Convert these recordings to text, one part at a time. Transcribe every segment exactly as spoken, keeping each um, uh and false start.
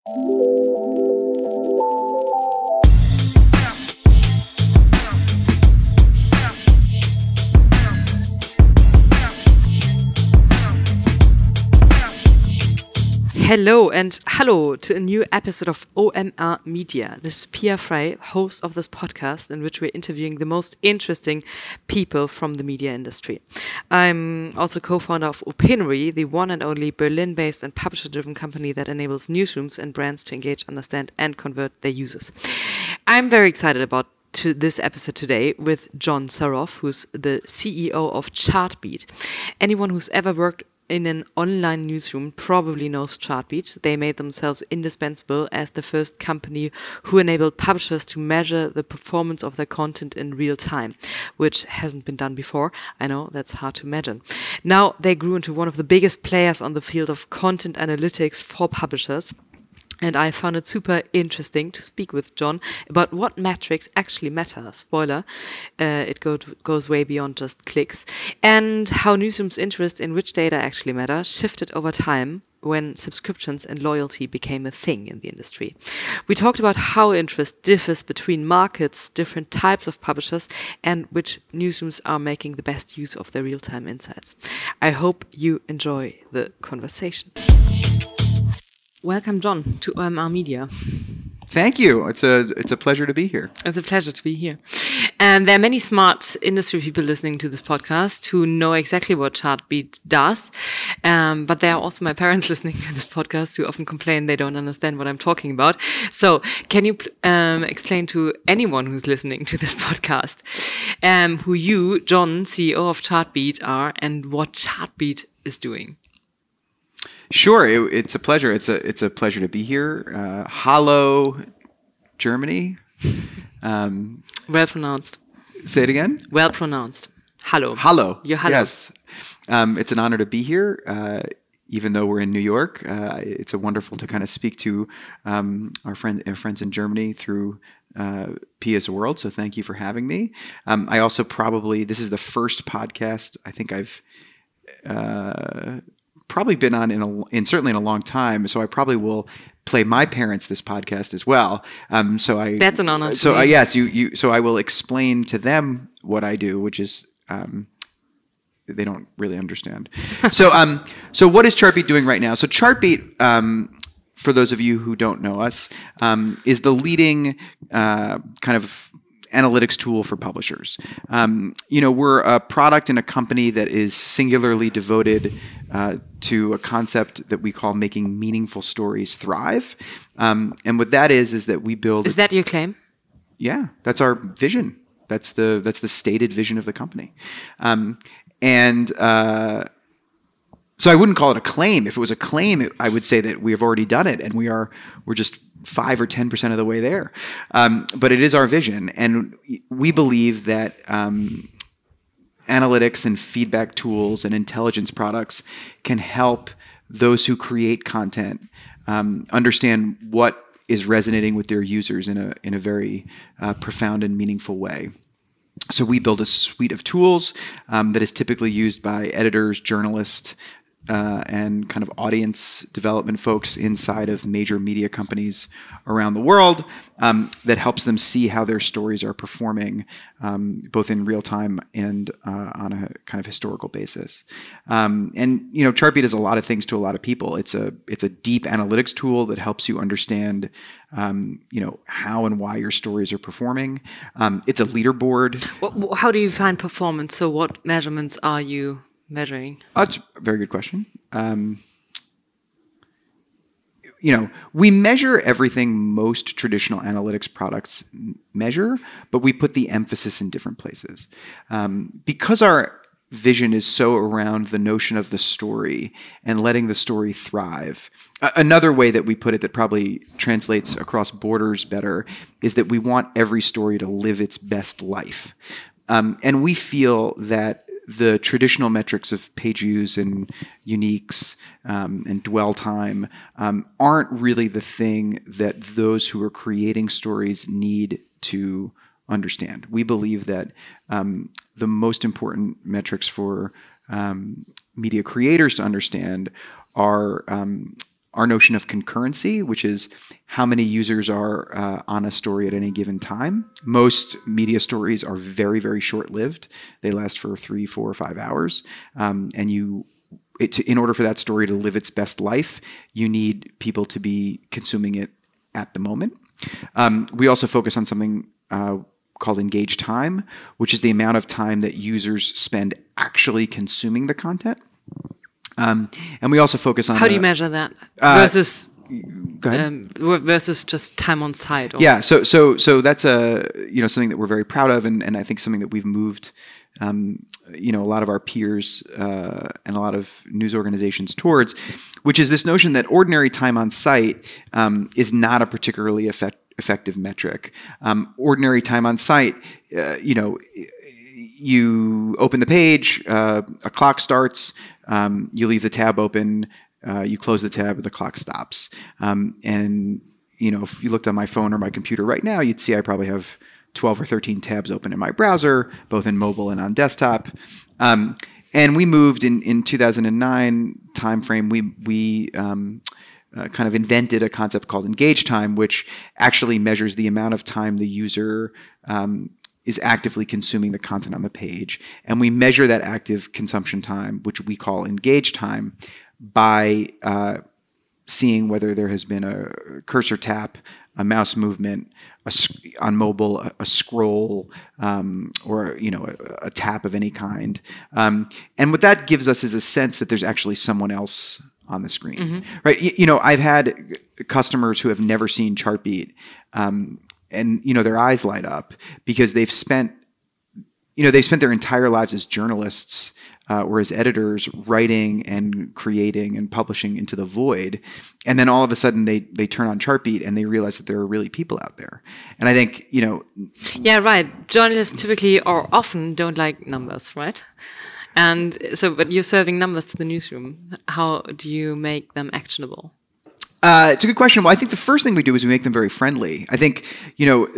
Hello and hello to a new episode of O M R Media. This is Pia Frey, host of this podcast in which we're interviewing the most interesting people from the media industry. I'm also co-founder of Opinory, the one and only Berlin-based and publisher-driven company that enables newsrooms and brands to engage, understand and convert their users. I'm very excited about to this episode today with John Saroff, who's the C E O of Chartbeat. Anyone who's ever worked in an online newsroom probably knows Chartbeat. They made themselves indispensable as the first company who enabled publishers to measure the performance of their content in real time, which hasn't been done before. I know that's hard to imagine. Now they grew into one of the biggest players on the field of content analytics for publishers. And I found it super interesting to speak with John about what metrics actually matter. Spoiler, uh, it go to, goes way beyond just clicks. And how newsrooms' interest in which data actually matter shifted over time when subscriptions and loyalty became a thing in the industry. We talked about how interest differs between markets, different types of publishers, and which newsrooms are making the best use of their real-time insights. I hope you enjoy the conversation. Welcome, John, to O M R Media. Thank you. It's a it's a pleasure to be here. It's a pleasure to be here. And there are many smart industry people listening to this podcast who know exactly what Chartbeat does. Um, but there are also my parents listening to this podcast who often complain they don't understand what I'm talking about. So can you um, explain to anyone who's listening to this podcast um, who you, John, C E O of Chartbeat, are and what Chartbeat is doing? Sure, it, it's a pleasure. It's a it's a pleasure to be here. Uh, Hallo, Germany. Um, well pronounced. Say it again. Well pronounced. Hallo. Hallo. You're hello. Yes. Um, it's an honor to be here. Uh, even though we're in New York, uh, it's a wonderful to kind of speak to um, our friend our friends in Germany through uh, Pia's World. So thank you for having me. Um, I also probably this is the first podcast I think I've. Uh, probably been on in a in certainly in a long time, so I probably will play my parents this podcast as well. Um, so I that's an honor. So uh, yes, you you. So I will explain to them what I do, which is um, they don't really understand. so um, so what is Chartbeat doing right now? So Chartbeat, um, for those of you who don't know us, um, is the leading uh, kind of analytics tool for publishers. Um, you know, we're a product and a company that is singularly devoted uh, to a concept that we call making meaningful stories thrive. Um, and what that is, is that we build... Is that your claim? Yeah, that's our vision. That's the that's the stated vision of the company. Um, and uh, so I wouldn't call it a claim. If it was a claim, it, I would say that we have already done it, and we are we're just five or ten percent of the way there. Um, but it is our vision, and we believe that um, analytics and feedback tools and intelligence products can help those who create content um, understand what is resonating with their users in a in a very uh, profound and meaningful way. So we build a suite of tools um, that is typically used by editors, journalists, Uh, and kind of audience development folks inside of major media companies around the world um, that helps them see how their stories are performing um, both in real time and uh, on a kind of historical basis. Um, and you know, Chartbeat is a lot of things to a lot of people. It's a it's a deep analytics tool that helps you understand um, you know how and why your stories are performing. Um, it's a leaderboard. How do you find performance? So what measurements are you measuring? Oh, that's a very good question. Um, you know, we measure everything most traditional analytics products measure, but we put the emphasis in different places. Um, because our vision is so around the notion of the story and letting the story thrive. Uh, another way that we put it that probably translates across borders better is that we want every story to live its best life. Um, and we feel that the traditional metrics of page views and uniques um, and dwell time um, aren't really the thing that those who are creating stories need to understand. We believe that um, the most important metrics for um, media creators to understand are um, our notion of concurrency, which is how many users are uh, on a story at any given time. Most media stories are very, very short-lived. They last for three, four, or five hours. Um, and you, it, in order for that story to live its best life, you need people to be consuming it at the moment. Um, we also focus on something uh, called engaged time, which is the amount of time that users spend actually consuming the content. Um, and we also focus on how a, do you measure that uh, versus go ahead. um, versus just time on site? Or? Yeah, so so so that's a you know something that we're very proud of, and, and I think something that we've moved um, you know a lot of our peers uh, and a lot of news organizations towards, which is this notion that ordinary time on site um, is not a particularly effect, effective metric. Um, ordinary time on site, uh, you know. You open the page, uh, a clock starts, um, you leave the tab open, uh, you close the tab, the clock stops. Um, and, you know, if you looked on my phone or my computer right now, you'd see I probably have twelve or thirteen tabs open in my browser, both in mobile and on desktop. Um, and we moved in, in two thousand nine timeframe, we, we um, uh, kind of invented a concept called engage time, which actually measures the amount of time the user um, is actively consuming the content on the page. And we measure that active consumption time, which we call engage time, by uh, seeing whether there has been a cursor tap, a mouse movement, a, on mobile, a, a scroll, um, or you know, a, a tap of any kind. Um, and what that gives us is a sense that there's actually someone else on the screen, mm-hmm. right? You, you know, I've had customers who have never seen Chartbeat, um, and you know their eyes light up because they've spent, you know, they've spent their entire lives as journalists uh, or as editors, writing and creating and publishing into the void, and then all of a sudden they they turn on Chartbeat and they realize that there are really people out there. And I think you know, yeah, right. Journalists typically or often don't like numbers, right? And so, but you're serving numbers to the newsroom. How do you make them actionable? Uh, it's a good question. Well, I think the first thing we do is we make them very friendly. I think, you know,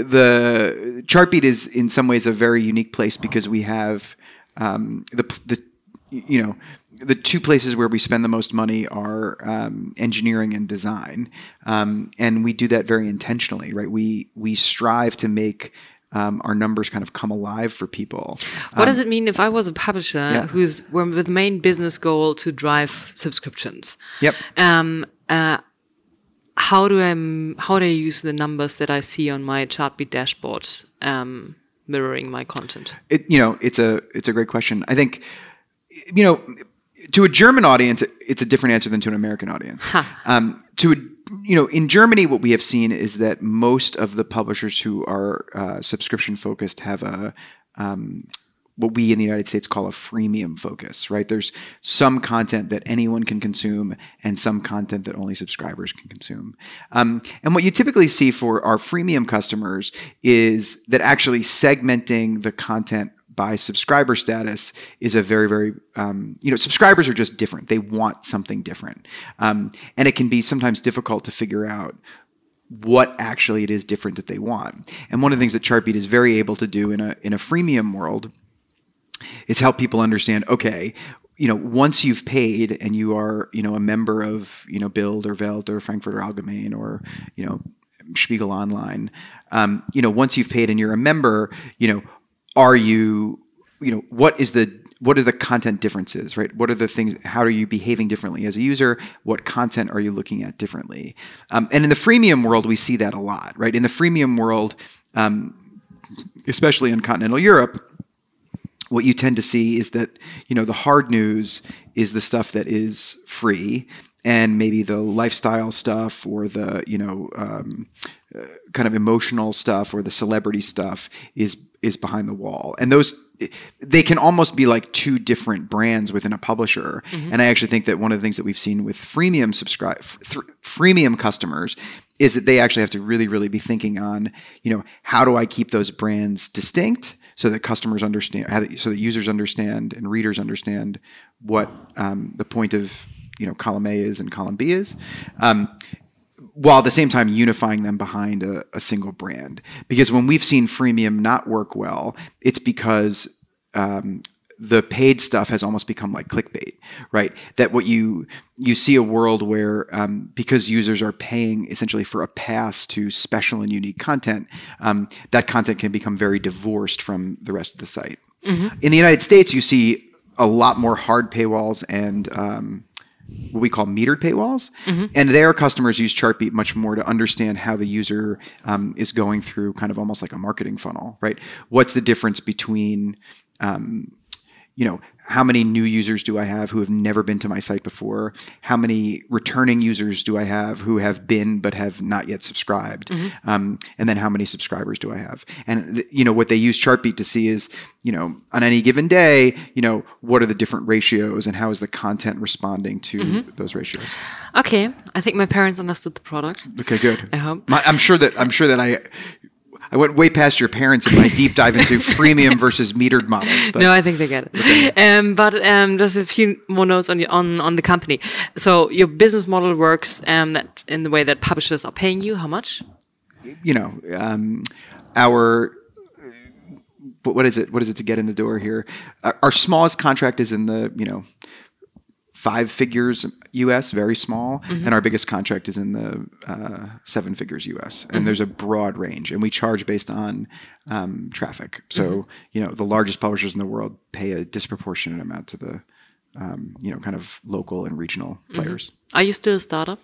the Chartbeat is in some ways a very unique place because we have um, the, the, you know, the two places where we spend the most money are um, engineering and design. Um, and we do that very intentionally, right? We, we strive to make Um, our numbers kind of come alive for people. What um, does it mean if I was a publisher yeah. who's with the main business goal to drive subscriptions? Yep. Um, uh, how do I how do I use the numbers that I see on my Chartbeat dashboard, um, mirroring my content? It, you know, it's a it's a great question. I think, you know, to a German audience, it's a different answer than to an American audience. Huh. Um, to a You know, in Germany, what we have seen is that most of the publishers who are uh, subscription focused have a um, what we in the United States call a freemium focus, right? There's some content that anyone can consume and some content that only subscribers can consume. Um, and what you typically see for our freemium customers is that actually segmenting the content by subscriber status is a very, very, um, you know, subscribers are just different. They want something different. Um, and it can be sometimes difficult to figure out what actually it is different that they want. And one of the things that Chartbeat is very able to do in a, in a freemium world is help people understand, okay, you know, once you've paid and you are, you know, a member of, you know, Bild or Welt or Frankfurter Allgemein or, you know, Spiegel Online, um, you know, once you've paid and you're a member, you know, are you, you know, what is the, what are the content differences, right? What are the things, how are you behaving differently as a user? What content are you looking at differently? Um, and in the freemium world, we see that a lot, right? In the freemium world, um, especially in continental Europe, what you tend to see is that, you know, the hard news is the stuff that is free, and maybe the lifestyle stuff or the, you know, um, uh, kind of emotional stuff or the celebrity stuff is is behind the wall. And those, they can almost be like two different brands within a publisher. Mm-hmm. And I actually think that one of the things that we've seen with freemium subscribe, th- freemium customers is that they actually have to really, really be thinking on, you know, how do I keep those brands distinct so that customers understand, so that users understand and readers understand what um, the point of, you know, column A is and column B is. Um, while at the same time unifying them behind a, a single brand. Because when we've seen freemium not work well, it's because um, the paid stuff has almost become like clickbait, right? That what you you see a world where um, because users are paying essentially for a pass to special and unique content, um, that content can become very divorced from the rest of the site. Mm-hmm. In the United States, you see a lot more hard paywalls and um, what we call metered paywalls. Mm-hmm. And their customers use Chartbeat much more to understand how the user um, is going through kind of almost like a marketing funnel, right? What's the difference between, um, you know, how many new users do I have who have never been to my site before? How many returning users do I have who have been but have not yet subscribed? Mm-hmm. Um, and then how many subscribers do I have? And, th- you know, what they use Chartbeat to see is, you know, on any given day, you know, what are the different ratios and how is the content responding to mm-hmm. those ratios? Okay. I think my parents understood the product. Okay, good. I hope. My, I'm sure that, I'm sure that I... I went way past your parents in my deep dive into freemium versus metered models. But. No, I think they get it. Okay. Um, but um, just a few more notes on, your, on on the company. So your business model works um, that in the way that publishers are paying you. How much? You know, um, our what is it? What is it to get in the door here? Our, our smallest contract is in the you know. five figures U S, very small, mm-hmm. and our biggest contract is in the uh, seven figures U S. And mm-hmm. there's a broad range, and we charge based on um, traffic. So, mm-hmm. you know, the largest publishers in the world pay a disproportionate amount to the, um, you know, kind of local and regional players. Mm-hmm. Are you still a startup?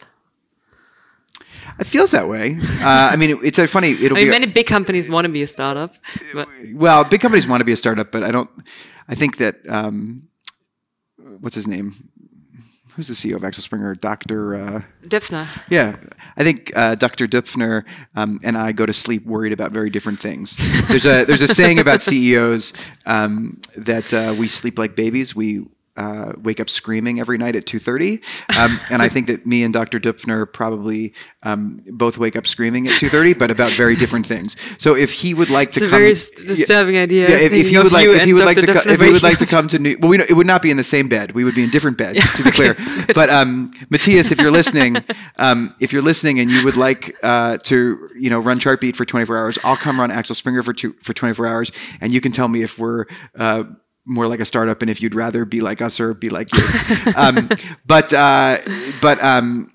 It feels that way. Uh, I mean, it, it's a funny. It'll I mean, be many a, big companies want to be a startup. But. Well, big companies want to be a startup, but I don't. I think that um, what's his name? Who's the C E O of Axel Springer? Doctor Uh, Döpfner. Yeah, I think uh, Doctor Döpfner um, and I go to sleep worried about very different things. There's a there's a saying about C E Os um, that uh, we sleep like babies. We uh, wake up screaming every night at two thirty, um, and I think that me and Doctor Döpfner probably um, both wake up screaming at two thirty, but about very different things. So if he would like it's to a come, very disturbing yeah, idea. Yeah, if, if he would like, if he would like to, co- if he would like to come to New, well, we know, it would not be in the same bed. We would be in different beds, yeah, to be okay. clear. But um, Matthias, if you're listening, um, if you're listening and you would like uh, to, you know, run Chartbeat for twenty-four hours, I'll come run Axel Springer for two, for twenty-four hours, and you can tell me if we're uh, more like a startup and if you'd rather be like us or be like you. um, but uh, but um,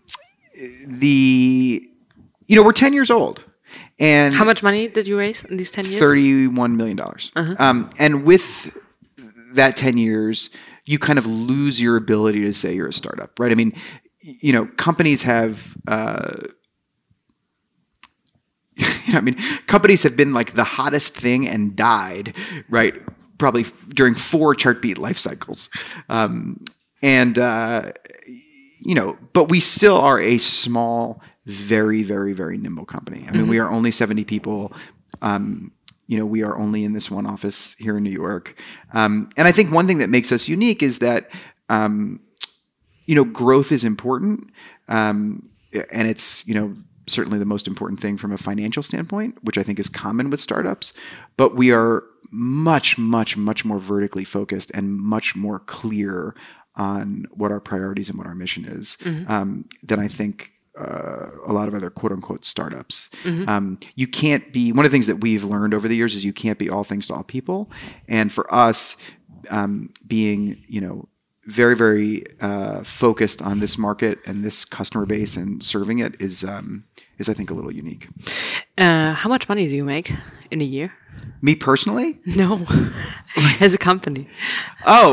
the you know we're ten years old. And how much money did you raise in these ten years? thirty-one million dollars. Uh-huh. Um, and with that ten years, you kind of lose your ability to say you're a startup, right? I mean, you know, companies have, uh, you know, I mean, companies have been like the hottest thing and died, right? Probably during four Chartbeat life cycles. Um, and, uh, you know, but we still are a small, very, very, very nimble company. I mean, mm-hmm. we are only seventy people. Um, you know, we are only in this one office here in New York. Um, and I think one thing that makes us unique is that, um, you know, growth is important. Um, and it's, you know, certainly the most important thing from a financial standpoint, which I think is common with startups. But we are much, much, much more vertically focused and much more clear on what our priorities and what our mission is mm-hmm. um, than I think uh, a lot of other quote unquote startups. Mm-hmm. Um, you can't be, one of the things that we've learned over the years is you can't be all things to all people. And for us, um, being, you know, very, very uh, focused on this market and this customer base and serving it is, um, is I think a little unique. Uh, how much money do you make in a year? Me personally? No, as a company. Oh,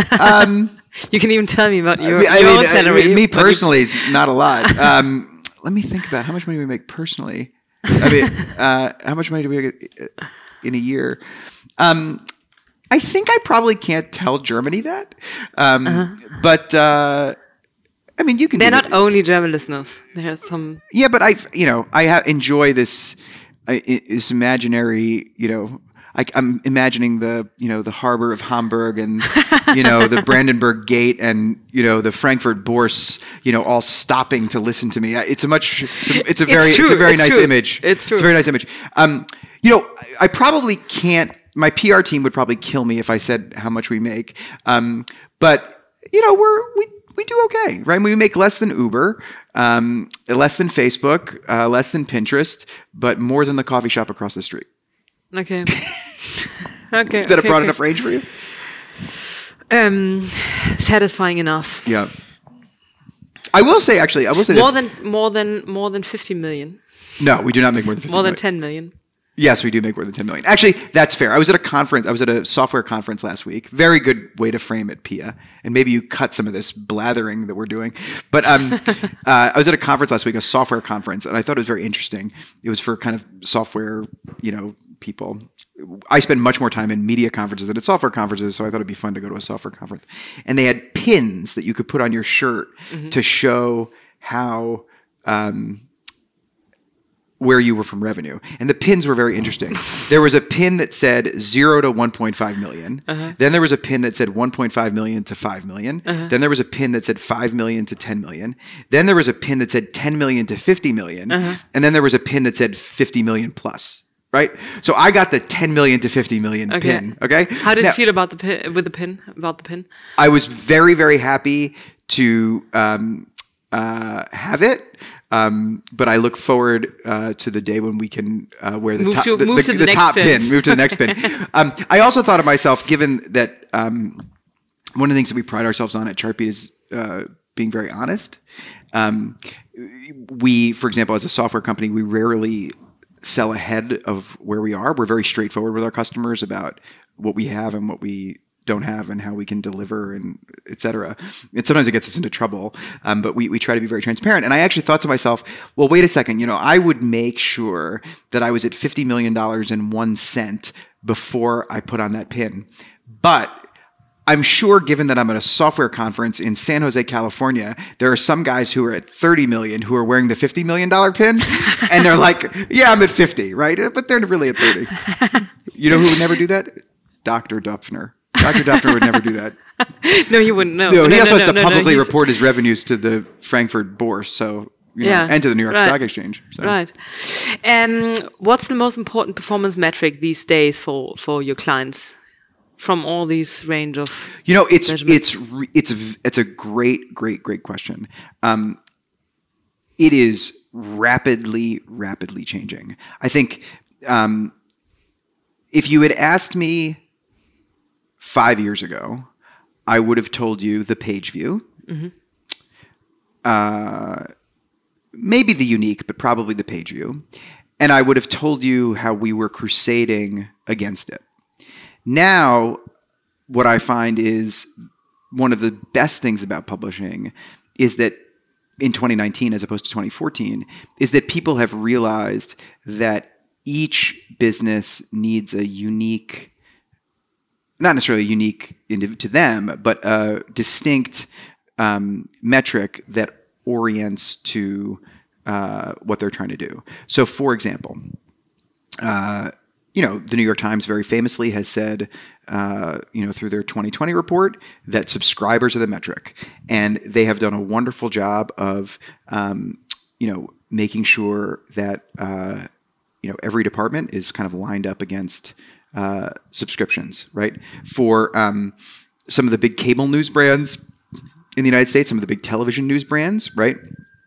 um, you can even tell me about your, I mean, your I mean, own salary. I mean, me personally is not a lot. Um, let me think about how much money we make personally. I mean, uh, how much money do we get in a year? Um, I think I probably can't tell Germany that. Um, uh-huh. But, uh, I mean, you can. They're not that. Only German listeners. There's some. Yeah, but I, you know, I ha- enjoy this, I, this imaginary, you know, I, I'm imagining the, you know, the harbor of Hamburg and, you know, the Brandenburg Gate and, you know, the Frankfurt Bourse, you know, all stopping to listen to me. It's a much, it's a, it's a very, it's, it's a very it's nice true. image. It's true. It's a very nice image. Um, you know, I probably can't. My P R team would probably kill me if I said how much we make. Um, but you know, we're we we do okay, right? We make less than Uber, um, less than Facebook, uh, less than Pinterest, but more than the coffee shop across the street. Okay. okay. Is that okay, a broad okay. enough range for you? Um, satisfying enough. Yeah. I will say, actually, I will say more this. than more than more than fifty million. No, we do not make more than fifty More than million. ten million. Yes, we do make more than ten million. Actually, that's fair. I was at a conference. I was at a software conference last week. Very good way to frame it, Pia. And maybe you cut some of this blathering that we're doing. But um, uh, I was at a conference last week, a software conference, and I thought it was very interesting. It was for kind of software, you know, people. I spend much more time in media conferences than at software conferences, so I thought it'd be fun to go to a software conference. And they had pins that you could put on your shirt mm-hmm. to show how. Um, where you were from revenue. And the pins were very interesting. There was a pin that said zero to one point five million. Uh-huh. Then there was a pin that said one point five million to five million. Uh-huh. Then there was a pin that said five million to ten million. Then there was a pin that said ten million to fifty million. Uh-huh. And then there was a pin that said fifty million plus. Right? So I got the ten million to fifty million okay. pin. Okay. How did now, you feel about the pin, with the pin, about the pin? I was very, very happy to, um, Uh, have it, um, but I look forward uh, to the day when we can uh, wear the move top, to, the, move the, to the, the next top pin. pin. Move to the next pin. Um, I also thought of myself, given that um, one of the things that we pride ourselves on at Chartbeat is uh, being very honest. Um, we, for example, as a software company, we rarely sell ahead of where we are. We're very straightforward with our customers about what we have and what we don't have and how we can deliver and et cetera. And sometimes it gets us into trouble, um, but we, we try to be very transparent. And I actually thought to myself, well, wait a second, you know, I would make sure that I was at fifty million dollars and one cent before I put on that pin. But I'm sure, given that I'm at a software conference in San Jose, California, there are some guys who are at thirty million who are wearing the fifty million dollars pin. And they're like, yeah, I'm at fifty, right? But they're really at thirty. You know who would never do that? Doctor Dufner. Doctor Dufner would never do that. No, he wouldn't. No, no, no he also no, has no, to no, publicly no, report his revenues to the Frankfurt Bourse, so you know, yeah, and to the New York right. Stock Exchange. So. Right. Um, what's the most important performance metric these days for, for your clients from all these range of? You know, it's it's it's it's a great, great, great question. Um, it is rapidly, rapidly changing. I think um, if you had asked me five years ago, I would have told you the page view, mm-hmm. uh, maybe the unique, but probably the page view. And I would have told you how we were crusading against it. Now, what I find is one of the best things about publishing is that in twenty nineteen, as opposed to twenty fourteen, is that people have realized that each business needs a unique, not necessarily unique to them, but a distinct um, metric that orients to uh, what they're trying to do. So, for example, uh, you know, the New York Times very famously has said, uh, you know, through their twenty twenty report that subscribers are the metric, and they have done a wonderful job of, um, you know, making sure that uh, you know every department is kind of lined up against uh, subscriptions, right? For um, some of the big cable news brands in the United States, some of the big television news brands, right?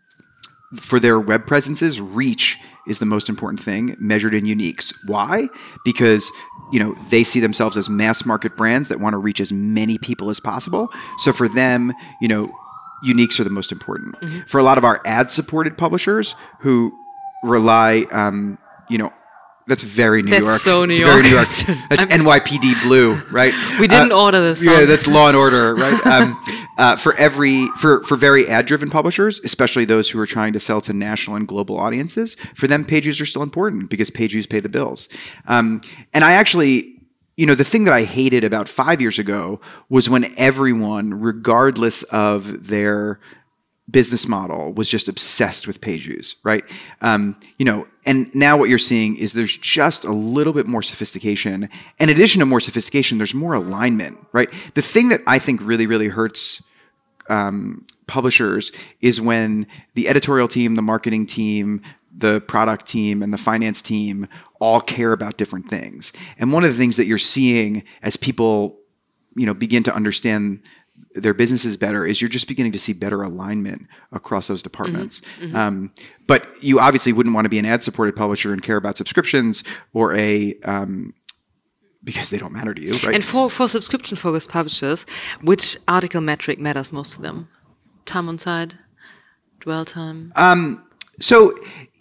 For their web presences, reach is the most important thing, measured in uniques. Why? Because, you know, they see themselves as mass market brands that want to reach as many people as possible. So for them, you know, uniques are the most important. Mm-hmm. For a lot of our ad-supported publishers who rely, um, you know, that's very New that's York. So New it's York. Very New York. That's N Y P D Blue, right? We didn't uh, order this. Song. Yeah, that's Law and Order, right? um, uh, for every for for very ad-driven publishers, especially those who are trying to sell to national and global audiences, for them, page views are still important because page views pay the bills. Um, and I actually. You know, the thing that I hated about five years ago was when everyone, regardless of their business model, was just obsessed with page views, right? Um, you know, and now what you're seeing is there's just a little bit more sophistication. In addition to more sophistication, there's more alignment, right? The thing that I think really, really hurts um, publishers is when the editorial team, the marketing team, the product team, and the finance team all care about different things. And one of the things that you're seeing as people, you know, begin to understand their businesses better is you're just beginning to see better alignment across those departments. Mm-hmm. Mm-hmm. Um, but you obviously wouldn't want to be an ad-supported publisher and care about subscriptions, or a um, because they don't matter to you, right? And for, for subscription-focused publishers, which article metric matters most to them? Time on site, dwell time? Um, so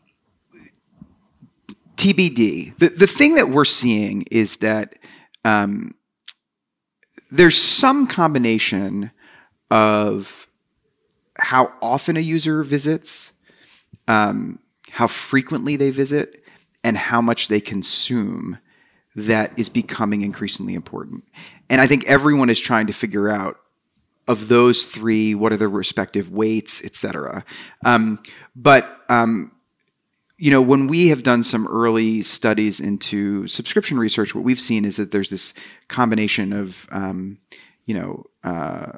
T B D. The, the thing that we're seeing is that um, there's some combination of how often a user visits, um, how frequently they visit, and how much they consume that is becoming increasingly important. And I think everyone is trying to figure out, of those three, what are their respective weights, et cetera. Um, but, um, you know, when we have done some early studies into subscription research, what we've seen is that there's this combination of, um, you know, uh,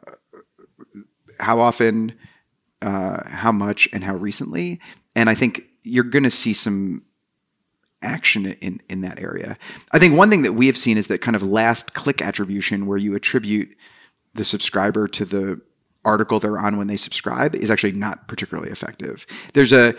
how often, uh, how much, and how recently. And I think you're going to see some action in, in that area. I think one thing that we have seen is that kind of last click attribution, where you attribute the subscriber to the article they're on when they subscribe, is actually not particularly effective. There's a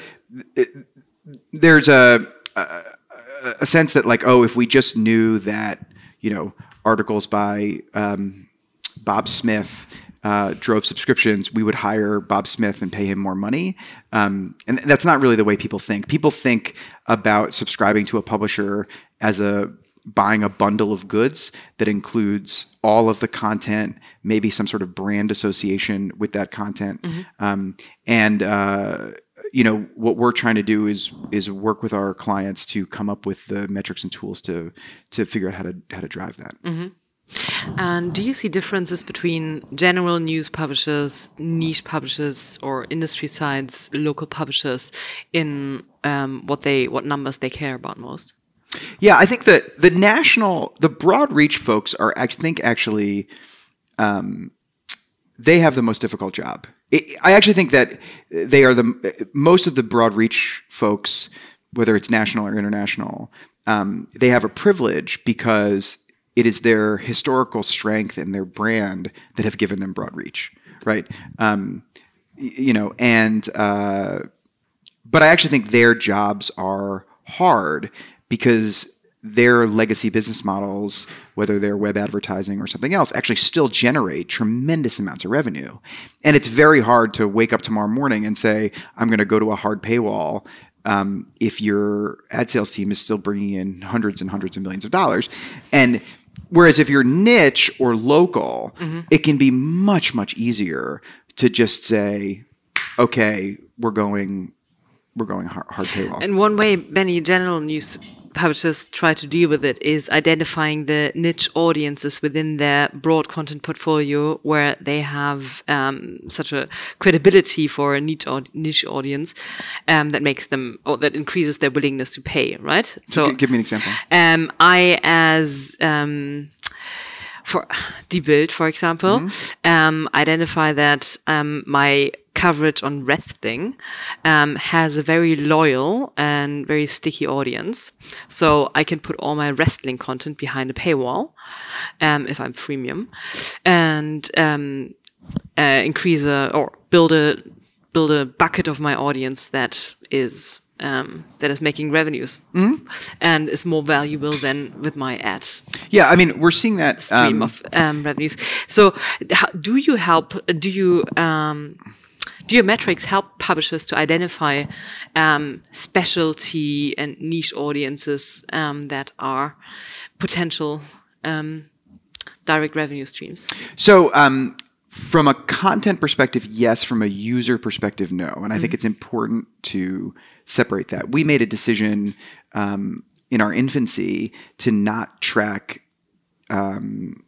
there's a a, a sense that, like, oh, if we just knew that, you know, articles by um, Bob Smith Uh, drove subscriptions, we would hire Bob Smith and pay him more money. Um, and that's not really the way people think. People think about subscribing to a publisher as a buying a bundle of goods that includes all of the content, maybe some sort of brand association with that content. Mm-hmm. Um, and uh, you know, what we're trying to do is is work with our clients to come up with the metrics and tools to to figure out how to how to drive that. Mm-hmm. And do you see differences between general news publishers, niche publishers, or industry sides, local publishers, in um, what they what numbers they care about most? Yeah, I think that the national, the broad reach folks are, I think, actually, um, they have the most difficult job. It, I actually think that they are the most of the broad reach folks, whether it's national or international, um, they have a privilege because it is their historical strength and their brand that have given them broad reach, right? Um, you know, and uh, but I actually think their jobs are hard because their legacy business models, whether they're web advertising or something else, actually still generate tremendous amounts of revenue. And it's very hard to wake up tomorrow morning and say, I'm going to go to a hard paywall um, if your ad sales team is still bringing in hundreds and hundreds of millions of dollars. And whereas if you're niche or local, mm-hmm. it can be much, much easier to just say, okay, we're going, we're going hard, hard paywall. And one way many general news publishers try to deal with it is identifying the niche audiences within their broad content portfolio where they have um, such a credibility for a niche, niche audience um, that makes them, or that increases their willingness to pay, right? So, give me an example. Um, I, as um, for Die Bild, for example, mm-hmm. um, identify that um, my coverage on wrestling um, has a very loyal and very sticky audience. So I can put all my wrestling content behind a paywall um, if I'm freemium, and um, uh, increase a, or build a build a bucket of my audience that is um, that is making revenues mm-hmm. and is more valuable than with my ads. Yeah, I mean, we're seeing that stream um, of um, revenues. So, how, do you help? Do you um, Do your metrics help publishers to identify um, specialty and niche audiences um, that are potential um, direct revenue streams? So um, from a content perspective, yes. From a user perspective, no. And I mm-hmm. think it's important to separate that. We made a decision um, in our infancy to not track um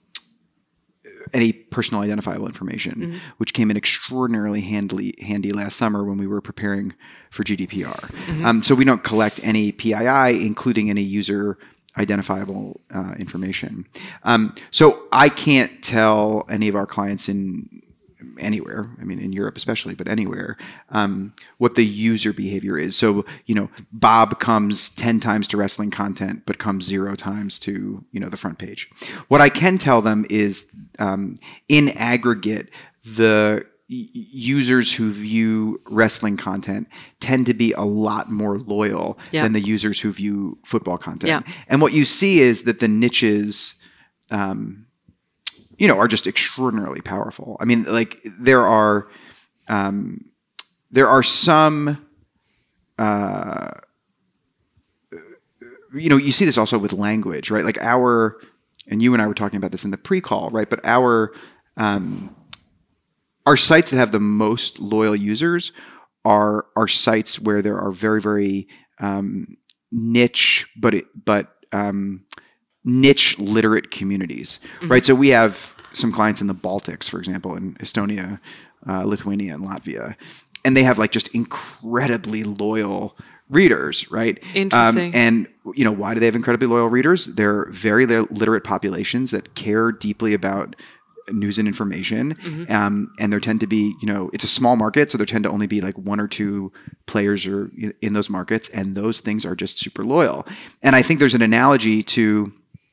any personal identifiable information, mm-hmm. which came in extraordinarily handy, handy last summer when we were preparing for G D P R. Mm-hmm. Um, so we don't collect any P I I, including any user identifiable uh, information. Um, so I can't tell any of our clients in anywhere, I mean, in Europe especially, but anywhere, um, what the user behavior is. So, you know, Bob comes ten times to wrestling content, but comes zero times to, you know, the front page. What I can tell them is, um, in aggregate, the users who view wrestling content tend to be a lot more loyal yeah. than the users who view football content. Yeah. And what you see is that the niches, um, you know, are just extraordinarily powerful. I mean, like there are, um, there are some, uh, you know, you see this also with language, right? Like our, and you and I were talking about this in the pre-call, right? But our, um, our sites that have the most loyal users are are sites where there are very, very um, niche, but it, but um, niche literate communities, mm-hmm. right? So we have some clients in the Baltics, for example, in Estonia, uh, Lithuania, and Latvia, and they have like just incredibly loyal readers, right? Interesting. Um, and you know, why do they have incredibly loyal readers? They're very literate populations that care deeply about news and information, mm-hmm. um, and there tend to be, you know, it's a small market, so there tend to only be like one or two players or in those markets, and those things are just super loyal. And I think there's an analogy to,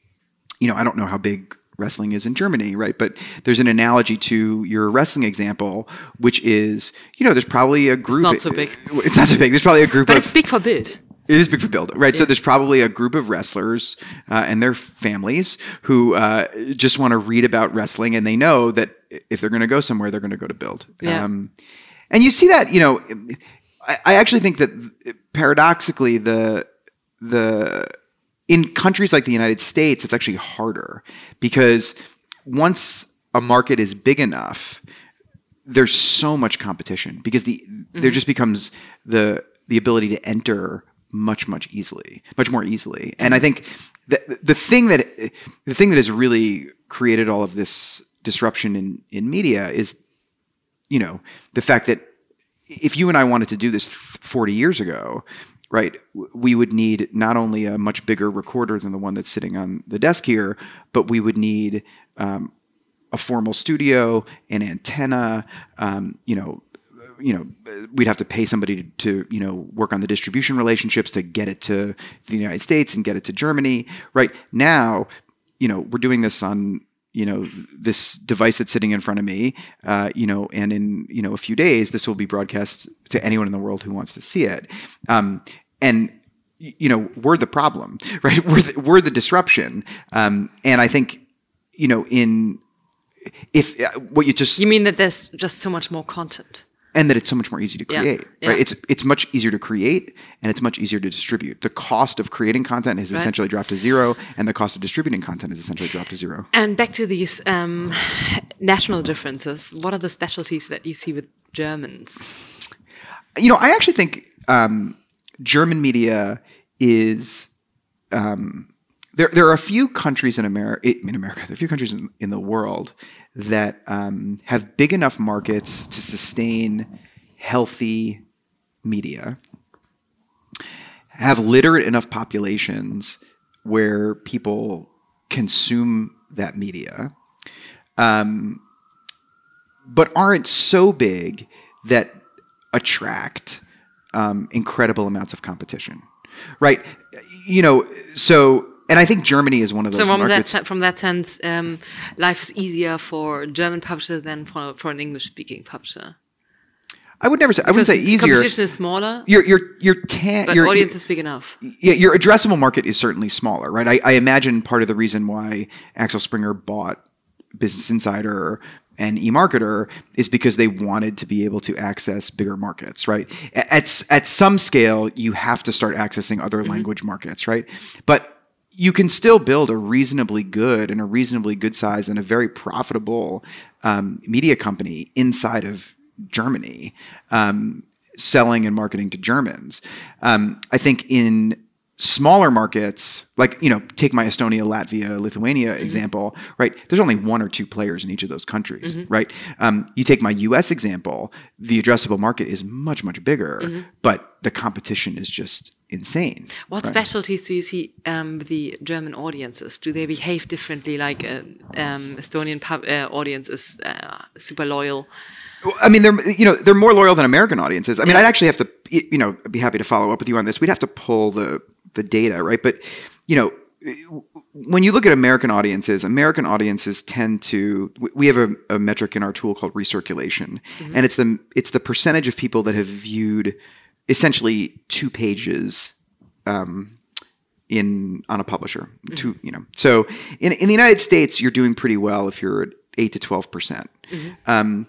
you know, I don't know how big wrestling is in Germany, right? But there's an analogy to your wrestling example, which is, you know, there's probably a group. It's not so big. It's not so big. There's probably a group but of. But it's big for Bild. It is big for Bild, right? Yeah. So there's probably a group of wrestlers uh, and their families who uh, just want to read about wrestling, and they know that if they're going to go somewhere, they're going to go to Bild. Yeah. Um, and you see that, you know, I, I actually think that paradoxically, the the in countries like the United States, it's actually harder because once a market is big enough, there's so much competition because the mm-hmm. there just becomes the the ability to enter much, much easily, much more easily. And I think the the thing that the thing that has really created all of this disruption in, in media is, you know, the fact that if you and I wanted to do this forty years ago, right, we would need not only a much bigger recorder than the one that's sitting on the desk here, but we would need um, a formal studio, an antenna, um, you know, you know, we'd have to pay somebody to, to, you know, work on the distribution relationships to get it to the United States and get it to Germany. Right now, you know, we're doing this on, you know, this device that's sitting in front of me, uh, you know, and in, you know, a few days, this will be broadcast to anyone in the world who wants to see it. Um, and, you know, we're the problem, right? We're the, we're the disruption. Um, and I think, you know, in, if uh, what you just... You mean that there's just so much more content? And that it's so much more easy to create, yeah. right? Yeah. It's it's much easier to create, and it's much easier to distribute. The cost of creating content has right. essentially dropped to zero, and the cost of distributing content has essentially dropped to zero. And back to these um, national differences, what are the specialties that you see with Germans? You know, I actually think um, German media is... Um, there, there are a few countries in America, in America, there are a few countries in, in the world that um, have big enough markets to sustain healthy media, have literate enough populations where people consume that media, um, but aren't so big that attract um, incredible amounts of competition, right? You know, so... And I think Germany is one of those so from markets. That, from that sense, um, life is easier for a German publisher than for, for an English-speaking publisher. I would never say. I wouldn't say easier. Competition is smaller. Your your your tan. But your audience is big enough. Yeah, your addressable market is certainly smaller, right? I, I imagine part of the reason why Axel Springer bought Business Insider and eMarketer is because they wanted to be able to access bigger markets, right? At at some scale, you have to start accessing other mm-hmm. language markets, right? But you can still build a reasonably good and a reasonably good size and a very profitable um, media company inside of Germany, um, selling and marketing to Germans. Um, I think in smaller markets, like, you know, take my Estonia, Latvia, Lithuania mm-hmm. example, right? There's only one or two players in each of those countries, mm-hmm. right? Um, you take my U S example, the addressable market is much, much bigger, mm-hmm. but the competition is just insane. What right? specialties do you see um, with the German audiences? Do they behave differently? Like an um, Estonian pub, uh, audience is uh, super loyal. I mean, they're you know they're more loyal than American audiences. I mean, yeah. I'd actually have to you know be happy to follow up with you on this. We'd have to pull the the data, right? But you know, when you look at American audiences, American audiences tend to. We have a, a metric in our tool called recirculation, mm-hmm. and it's the it's the percentage of people that have viewed essentially two pages um, in on a publisher. Mm-hmm. Two, you know. So in in the United States, you're doing pretty well if you're at eight to twelve percent. Mm-hmm. Um,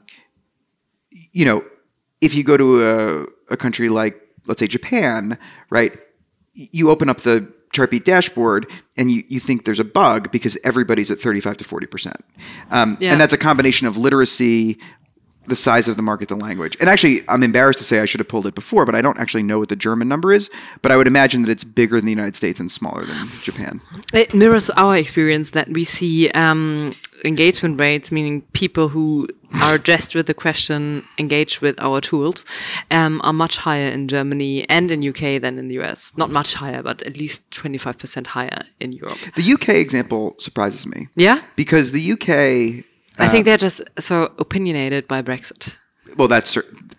you know, if you go to a, a country like, let's say, Japan, right? You open up the Chartbeat dashboard and you, you think there's a bug because everybody's at thirty-five to forty percent. Um, yeah. And that's a combination of literacy, the size of the market, the language. And actually, I'm embarrassed to say I should have pulled it before, but I don't actually know what the German number is. But I would imagine that it's bigger than the United States and smaller than Japan. It mirrors our experience that we see um, engagement rates, meaning people who are addressed with the question, engaged with our tools, um, are much higher in Germany and in U K than in the U S. Not much higher, but at least twenty-five percent higher in Europe. The U K example surprises me. Yeah? Because the U K... I think they're just so opinionated by Brexit. Well, that's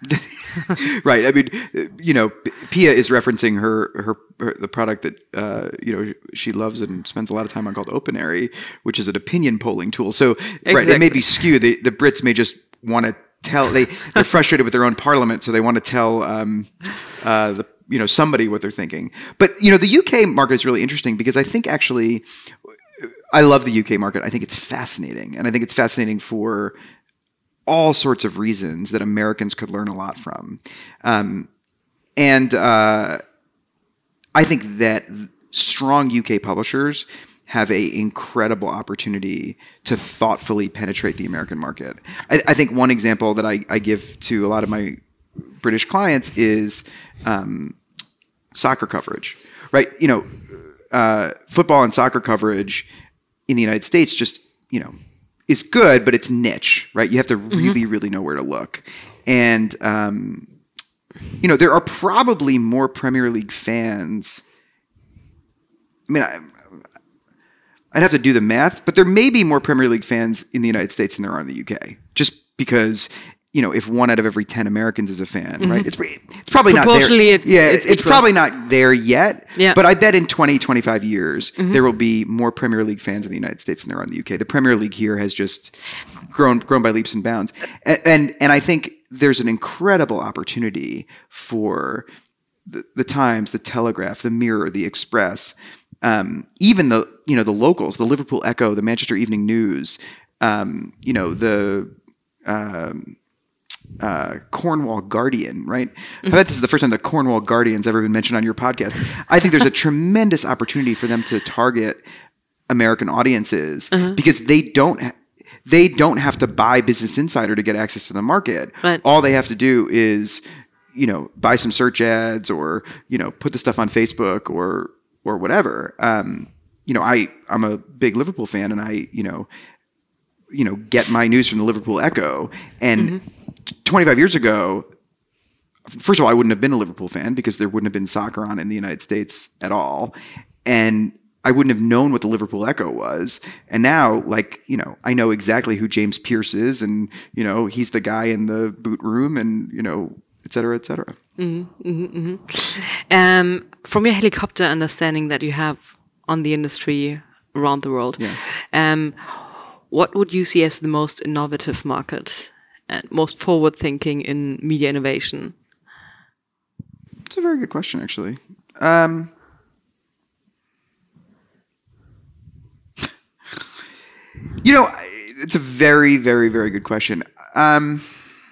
right. I mean, you know, Pia is referencing her, her, her the product that uh, you know she loves and spends a lot of time on called OpenAry, which is an opinion polling tool. So, exactly. Right, they may be skewed. The, the Brits may just want to tell they they're frustrated with their own parliament, so they want to tell um, uh, the you know somebody what they're thinking. But you know, the U K market is really interesting because I think actually. I love the U K market. I think it's fascinating. And I think it's fascinating for all sorts of reasons that Americans could learn a lot from. Um, and uh, I think that strong U K publishers have an incredible opportunity to thoughtfully penetrate the American market. I, I think one example that I, I give to a lot of my British clients is um, soccer coverage, right? You know, uh, football and soccer coverage in the United States just, you know, is good, but it's niche, right? You have to really, mm-hmm. really know where to look. And, um, you know, there are probably more Premier League fans. I mean, I, I'd have to do the math, but there may be more Premier League fans in the United States than there are in the U K, just because, you know, if one out of every ten Americans is a fan, mm-hmm. right? It's, it's probably not there. It, yeah, it's, it's probably not there yet. Yeah. But I bet in twenty, twenty-five years, mm-hmm. there will be more Premier League fans in the United States than there are in the U K. The Premier League here has just grown grown by leaps and bounds. And and, and I think there's an incredible opportunity for the, the Times, the Telegraph, the Mirror, the Express, um, even the, you know, the locals, the Liverpool Echo, the Manchester Evening News, um, you know, the... Um, Uh, Cornwall Guardian, right? Mm-hmm. I bet this is the first time the Cornwall Guardian's ever been mentioned on your podcast. I think there's a tremendous opportunity for them to target American audiences uh-huh. because they don't ha- they don't have to buy Business Insider to get access to the market. Right. All they have to do is, you know, buy some search ads or, you know, put the stuff on Facebook or or whatever. Um, you know, I I'm a big Liverpool fan, and I you know, you know, get my news from the Liverpool Echo and. Mm-hmm. twenty-five years ago, first of all, I wouldn't have been a Liverpool fan because there wouldn't have been soccer on in the United States at all. And I wouldn't have known what the Liverpool Echo was. And now, like, you know, I know exactly who James Pierce is. And, you know, he's the guy in the boot room and, you know, et cetera, et cetera. Mm-hmm, mm-hmm. Um, from your helicopter understanding that you have on the industry around the world, yeah. um, what would you see as the most innovative market? And most forward-thinking in media innovation? It's a very good question, actually. Um, you know, it's a very, very, very good question. Um,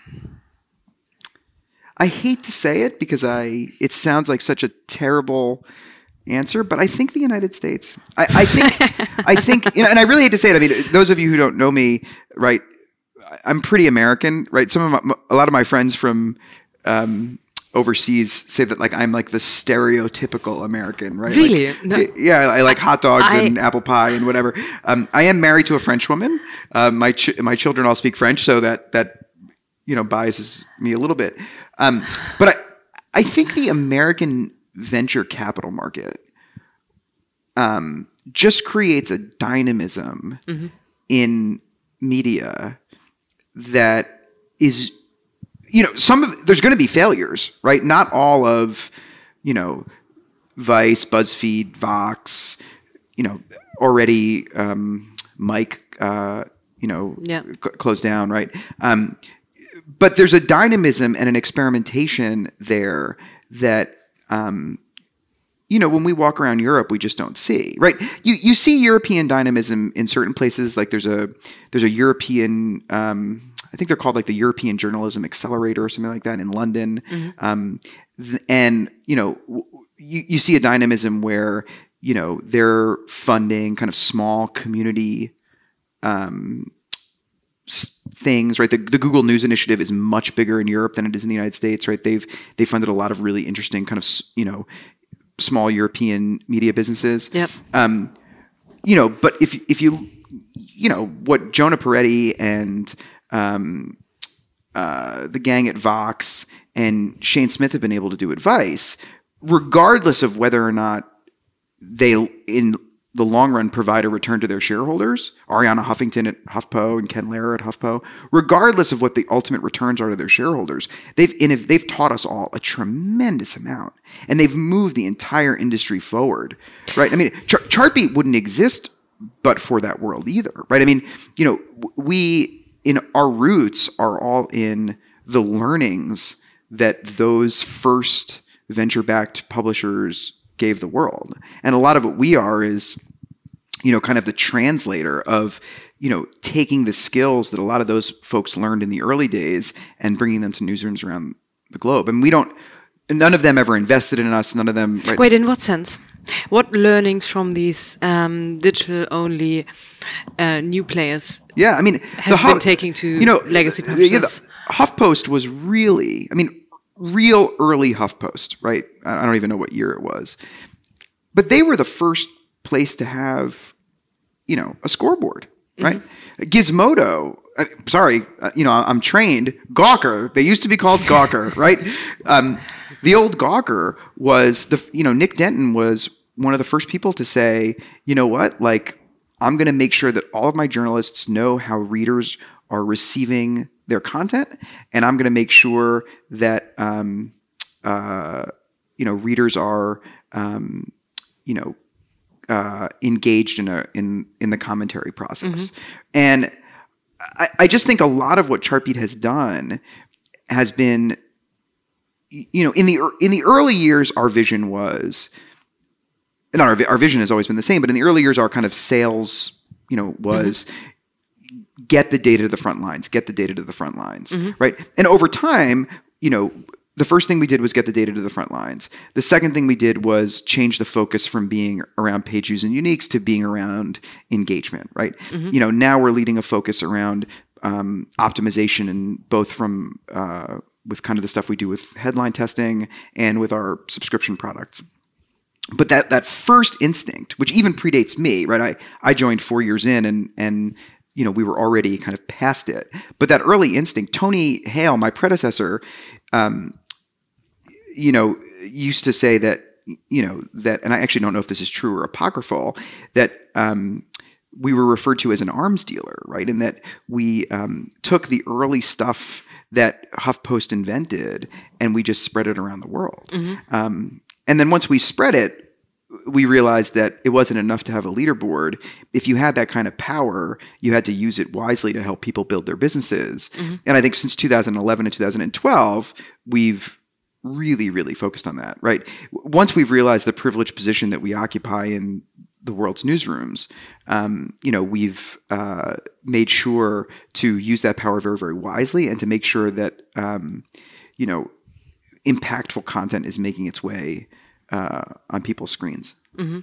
I hate to say it because I it sounds like such a terrible answer, but I think the United States. I, I think, I think, you know, and I really hate to say it. I mean, those of you who don't know me, right? I'm pretty American, right? Some of my, a lot of my friends from um, overseas say that like I'm like the stereotypical American, right? Really? Like, no. Yeah, I like hot dogs I, and apple pie and whatever. Um, I am married to a French woman. Uh, my ch- my children all speak French, so that that you know biases me a little bit. Um, but I I think the American venture capital market um, just creates a dynamism mm-hmm. in media that is, you know, some of there's going to be failures, right? Not all of, you know, Vice, BuzzFeed, Vox, you know, already um, Mike, uh, you know, Yeah. c- closed down, right? Um, but there's a dynamism and an experimentation there that, um, you know, when we walk around Europe, we just don't see, right? You you see European dynamism in certain places. Like there's a there's a European, um, I think they're called like the European Journalism Accelerator or something like that in London. Mm-hmm. Um, th- and you know, w- you you see a dynamism where you know they're funding kind of small community um, s- things, right? The, the Google News Initiative is much bigger in Europe than it is in the United States, right? They've they funded a lot of really interesting kind of s- you know small European media businesses. Yep. Um, you know, but if if you you know what Jonah Peretti and um, uh, the gang at Vox and Shane Smith have been able to do at Vice, regardless of whether or not they in the long run provide a return to their shareholders, Ariana Huffington at HuffPo and Ken Lehrer at HuffPo, regardless of what the ultimate returns are to their shareholders, they've innov- they've taught us all a tremendous amount, and they've moved the entire industry forward, right? I mean, Char- Chartbeat wouldn't exist but for that world either, right? I mean, you know, we in our roots are all in the learnings that those first venture-backed publishers gave the world. And a lot of what we are is, you know, kind of the translator of, you know, taking the skills that a lot of those folks learned in the early days and bringing them to newsrooms around the globe. And we don't, none of them ever invested in us. None of them. Right? Wait, in what sense? What learnings from these um, digital-only uh, new players Yeah, I mean, have the been Huff- taking to you know, legacy yeah, publishers? the HuffPost was really, I mean, real early HuffPost, right? I don't even know what year it was. But they were the first place to have, you know, a scoreboard, right? Mm-hmm. Gizmodo, uh, sorry, uh, you know, I'm trained. Gawker, they used to be called Gawker, right? Um, the old Gawker was the, you know, Nick Denton was one of the first people to say, you know what, like, I'm going to make sure that all of my journalists know how readers are receiving their content, and I'm going to make sure that, um, uh, you know, readers are, um, you know, uh, engaged in a in in the commentary process. Mm-hmm. And I, I just think a lot of what Chartbeat has done has been, you know, in the in the early years, our vision was, and our our vision has always been the same, but in the early years, our kind of sales, you know, was mm-hmm. get the data to the front lines, get the data to the front lines, mm-hmm. right? And over time, you know, the first thing we did was get the data to the front lines. The second thing we did was change the focus from being around page views and uniques to being around engagement, right? Mm-hmm. You know, now we're leading a focus around um, optimization, and both from uh, with kind of the stuff we do with headline testing and with our subscription products. But that that first instinct, which even predates me, right? I, I joined four years in, and and you know we were already kind of past it. But that early instinct, Tony Hale, my predecessor, um, you know, used to say that, you know, that, and I actually don't know if this is true or apocryphal, that um, we were referred to as an arms dealer, right? And that we um, took the early stuff that HuffPost invented and we just spread it around the world. Mm-hmm. Um, and then once we spread it, we realized that it wasn't enough to have a leaderboard. If you had that kind of power, you had to use it wisely to help people build their businesses. Mm-hmm. And I think since two thousand eleven and two thousand twelve, we've really, really focused on that, right? Once we've realized the privileged position that we occupy in the world's newsrooms, um, you know, we've uh, made sure to use that power very, very wisely, and to make sure that, um, you know, impactful content is making its way uh, on people's screens. Mm-hmm.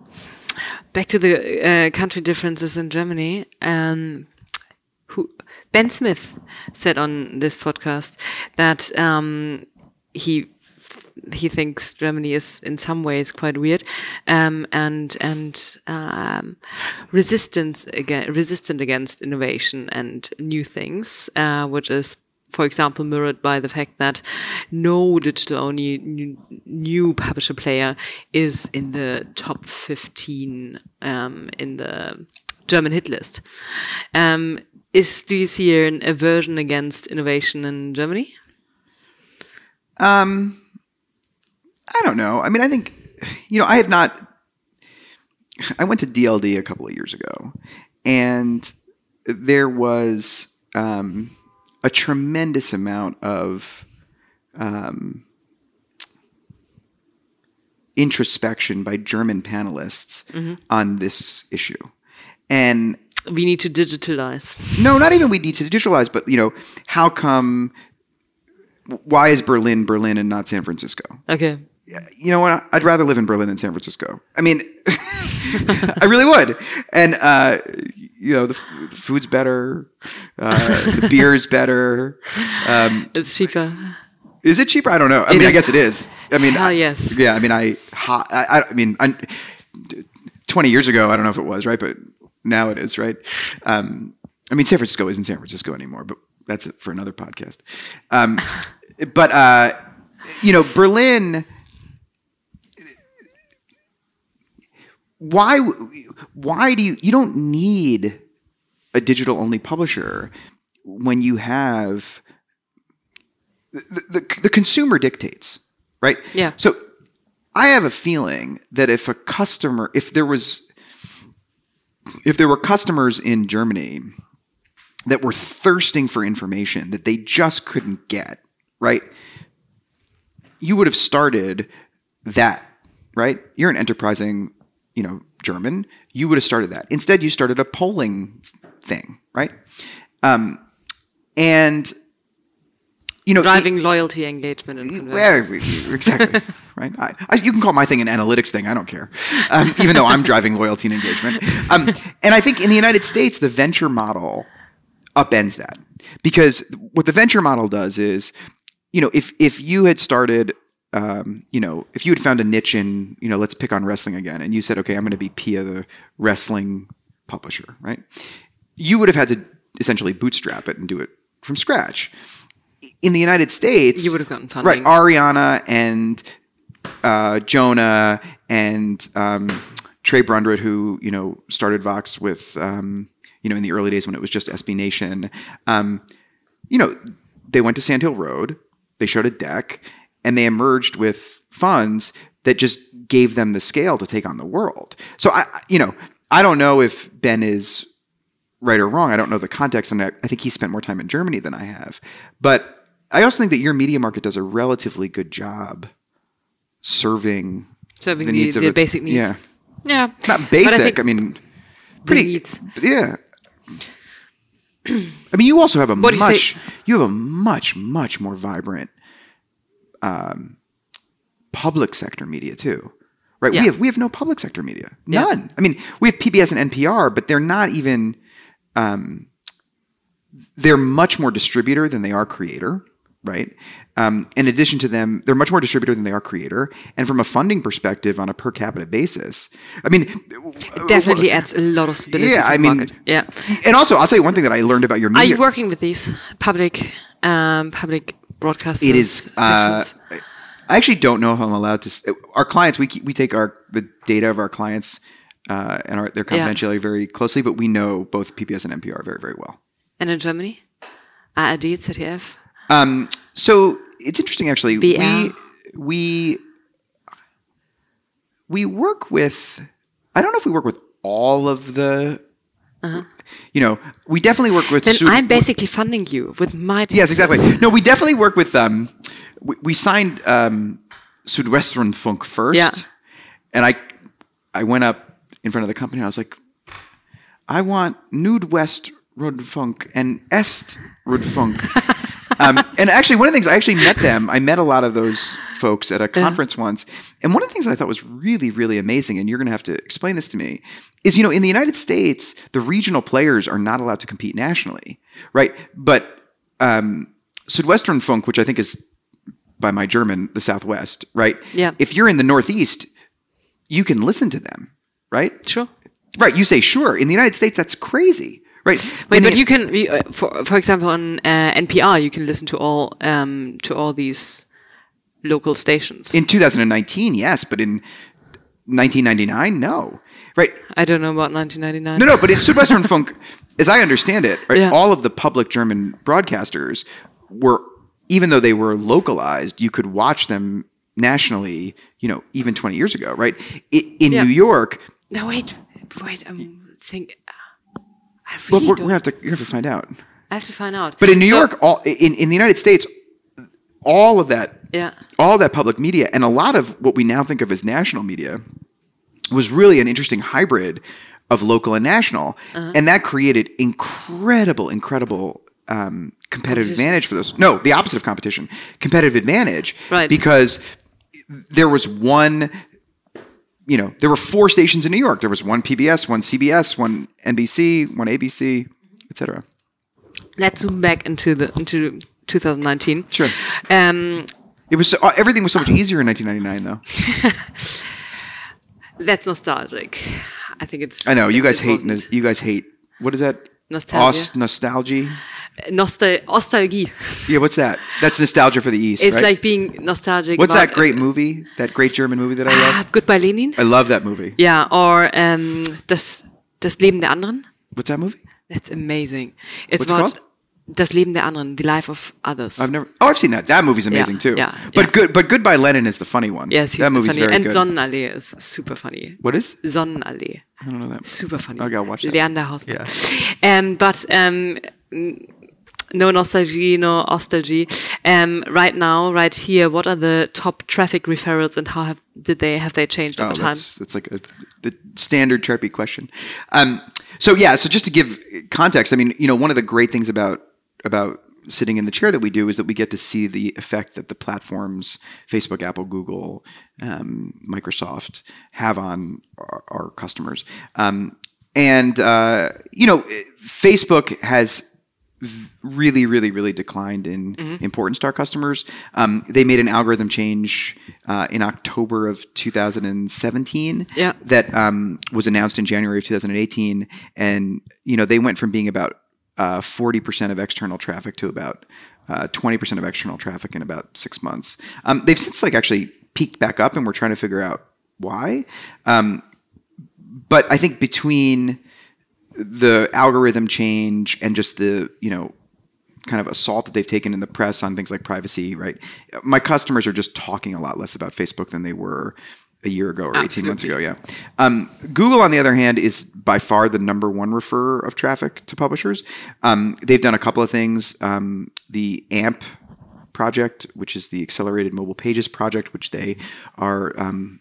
Back to the uh, country differences in Germany. Um, who Ben Smith said on this podcast that um, he he thinks Germany is in some ways quite weird, um, and and um, resistant against resistant against innovation and new things, uh, which is, for example, mirrored by the fact that no digital-only new, new publisher player is in the top fifteen um, in the German hit list. Um, is do you see an aversion against innovation in Germany? Um, I don't know. I mean, I think, you know, I have not, I went to D L D a couple of years ago, and there was um, a tremendous amount of um, introspection by German panelists mm-hmm. on this issue. And we need to digitalize. No, not even we need to digitalize, but, you know, how come, why is Berlin Berlin and not San Francisco? Okay. You know what? I'd rather live in Berlin than San Francisco. I mean, I really would. And, uh, you know, the f- food's better. Uh, the beer's better. Um, it's cheaper. Is it cheaper? I don't know. I it mean, is. I guess it is. I mean, Hell yes. Yeah. I mean, I, I, I mean, I, twenty years ago, I don't know if it was, right? But now it is, right? Um, I mean, San Francisco isn't San Francisco anymore, but that's it for another podcast. Um, but, uh, you know, Berlin... Why? Why do you? You don't need a digital-only publisher when you have the, the the consumer dictates, right? Yeah. So I have a feeling that if a customer, if there was, if there were customers in Germany that were thirsting for information that they just couldn't get, right? You would have started that, right? You're an enterprising, you know, German, you would have started that. Instead, you started a polling thing, right? Um, and, you know... Driving it, loyalty, engagement, and conversions. Yeah, exactly, right? I, I, you can call my thing an analytics thing, I don't care. Um, even though I'm driving loyalty and engagement. Um, and I think in the United States, the venture model upends that. Because what the venture model does is, you know, if if you had started... Um, you know, if you had found a niche in, you know, let's pick on wrestling again, and you said, okay, I'm going to be Pia, the wrestling publisher, right? You would have had to essentially bootstrap it and do it from scratch. In the United States, you would have gotten funding. Right, Ariana and uh, Jonah and um, Trey Brundred, who, you know, started Vox with, um, you know, in the early days when it was just S B Nation. Um, you know, they went to Sand Hill Road, they showed a deck, and they emerged with funds that just gave them the scale to take on the world. So I, you know, I don't know if Ben is right or wrong. I don't know the context, and I, I think he spent more time in Germany than I have. But I also think that your media market does a relatively good job serving, serving the, the needs the, of the its, basic needs. Yeah, yeah, not basic. I, I mean, pretty. Needs. Yeah. I mean, you also have a what much. You, you have a much much more vibrant. Um, public sector media too, right? Yeah. We have we have no public sector media, none. Yeah. I mean, we have P B S and N P R, but they're not even. Um, they're much more distributor than they are creator, right? Um, in addition to them, they're much more distributor than they are creator, and from a funding perspective, on a per capita basis, I mean, it definitely w- adds a lot of stability. Yeah, to the I mean, market. Yeah. And also, I'll tell you one thing that I learned about your media. Are you working with these public, um, public? Broadcasters. It is. Uh, I actually don't know if I'm allowed to. Our clients, we we take our the data of our clients uh, and our, their confidentiality yeah. very closely, but we know both P B S and N P R very very well. And in Germany, A R D, Z D F. Um, so it's interesting, actually. B R. We we we work with. I don't know if we work with all of the. Uh-huh. You know, we definitely work with... Then Su- I'm basically funding you with my... Yes, exactly. No, we definitely work with... Um, we, we signed um, Südwestrundfunk first. Yeah. And I I went up in front of the company and I was like, I want Nordwestrundfunk and Estrundfunk. um, and actually, one of the things... I actually met them. I met a lot of those folks at a conference uh-huh. once. And one of the things I thought was really, really amazing, and you're going to have to explain this to me, is, you know, in the United States, the regional players are not allowed to compete nationally, right? But um, Südwestrundfunk, which I think is, by my German, the Southwest, right? Yeah. If you're in the Northeast, you can listen to them, right? Sure. Right, you say sure. In the United States, that's crazy, right? Wait, but the, you can, uh, for for example, on uh, N P R, you can listen to all um, to all these local stations. In two thousand nineteen, yes, but in nineteen ninety-nine, no. Right. I don't know about nineteen ninety-nine. No, no, but in Südwestrundfunk, as I understand it, right, yeah. all of the public German broadcasters were, even though they were localized, you could watch them nationally, you know, even twenty years ago, right? In, in yeah. New York, No, wait, wait. I'm think. I Well, really we're, we're don't. gonna have to you have to find out. I have to find out. But in New So- York, all in, in the United States, all of that, Yeah. all of that public media, and a lot of what we now think of as national media, was really an interesting hybrid of local and national, Uh-huh. and that created incredible, incredible um, competitive Competition. advantage for those. No, the opposite of competition, competitive advantage, Right. because there was one. You know, there were four stations in New York. There was one P B S, one C B S, one N B C, one A B C, et cetera. Let's zoom back into the into twenty nineteen. Sure. Um, It was so, uh, everything was so much easier in nineteen ninety-nine, though. that's nostalgic. I think it's. I know you it- guys it hate. wasn't. nos- You guys hate. What is that? Nostalgia. Os- nostalgia. Nostal- nostalgie. Yeah, what's that? That's nostalgia for the East. It's right? like being nostalgic. What's about, that great movie? That great German movie that I Ah, love. Goodbye Lenin. I love that movie. Yeah, or um, das das Leben der anderen. What's that movie? That's amazing. It's What's it about called? das Leben der anderen, the life of others. I've never. Oh, I've seen that. That movie's amazing Yeah, too. yeah, But yeah. good. But Goodbye Lenin is the funny one. yes, that it's movie's funny. very And good. Sonnenallee is super funny. What is? Sonnenallee. I don't know that. Super funny. I gotta watch that. Leander Hausmann. Yeah. Um, but um, n- no nostalgia, no nostalgia. Um, right now, right here, what are the top traffic referrals and how have did they have they changed over Oh, time? that's, that's like a, the standard Sharpie question. Um, so yeah, so just to give context, I mean, you know, one of the great things about about sitting in the chair that we do is that we get to see the effect that the platforms, Facebook, Apple, Google, um, Microsoft, have on our, our customers. Um, and uh, you know, Facebook has really, really, really declined in Mm-hmm. importance to our customers. Um, they made an algorithm change uh, in October of two thousand seventeen Yeah. that um, was announced in January of two thousand eighteen, and you know they went from being about uh, forty percent of external traffic to about uh, twenty percent of external traffic in about six months. Um, they've since like actually peaked back up, and we're trying to figure out why. Um, but I think between the algorithm change and just the, you know, kind of assault that they've taken in the press on things like privacy, right? My customers are just talking a lot less about Facebook than they were a year ago or eighteen months ago. Yeah. Um, Google, on the other hand, is by far the number one referrer of traffic to publishers. Um, they've done a couple of things. Um, the A M P project, which is the Accelerated Mobile Pages project, which they are, um,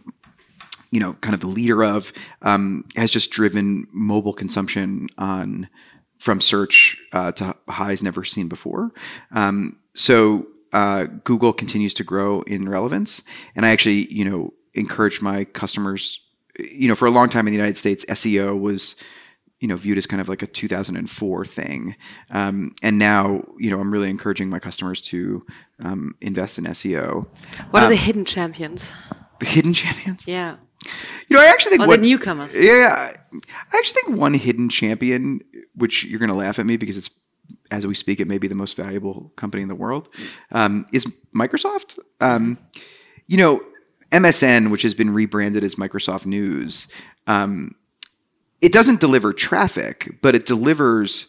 you know, kind of the leader of, um, has just driven mobile consumption on from search uh, to highs never seen before. Um, so uh, Google continues to grow in relevance, and I actually, you know, encourage my customers. You know, for a long time in the United States, S E O was, you know, viewed as kind of like a two thousand four thing, um, and now, you know, I'm really encouraging my customers to um, invest in S E O. What are Um, the hidden champions? the hidden champions? Yeah. You know, I actually think Or one, the newcomers. Yeah, I actually think one hidden champion, which you're going to laugh at me because it's, as we speak, it may be the most valuable company in the world, um, is Microsoft. Um, you know, M S N, which has been rebranded as Microsoft News, um, it doesn't deliver traffic, but it delivers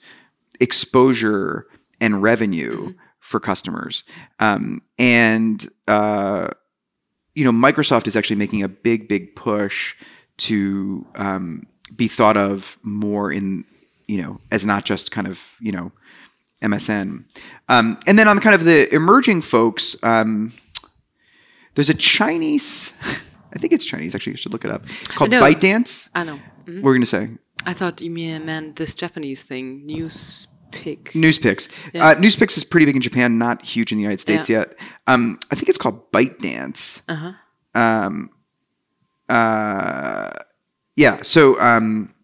exposure and revenue mm-hmm. for customers. Um, and uh, you know, Microsoft is actually making a big, big push to um, be thought of more in, you know, as not just kind of, you know, M S N. Um, and then on kind of the emerging folks, um, there's a Chinese, I think it's Chinese, actually, you should look it up, called ByteDance. I know. Mm-hmm. What were you going to say? I thought you meant this Japanese thing, Newspick. Newspicks. Yeah. Uh, Newspicks is pretty big in Japan, not huge in the United States yeah. yet. Um, I think it's called ByteDance. Uh-huh. Um, uh, yeah, so um,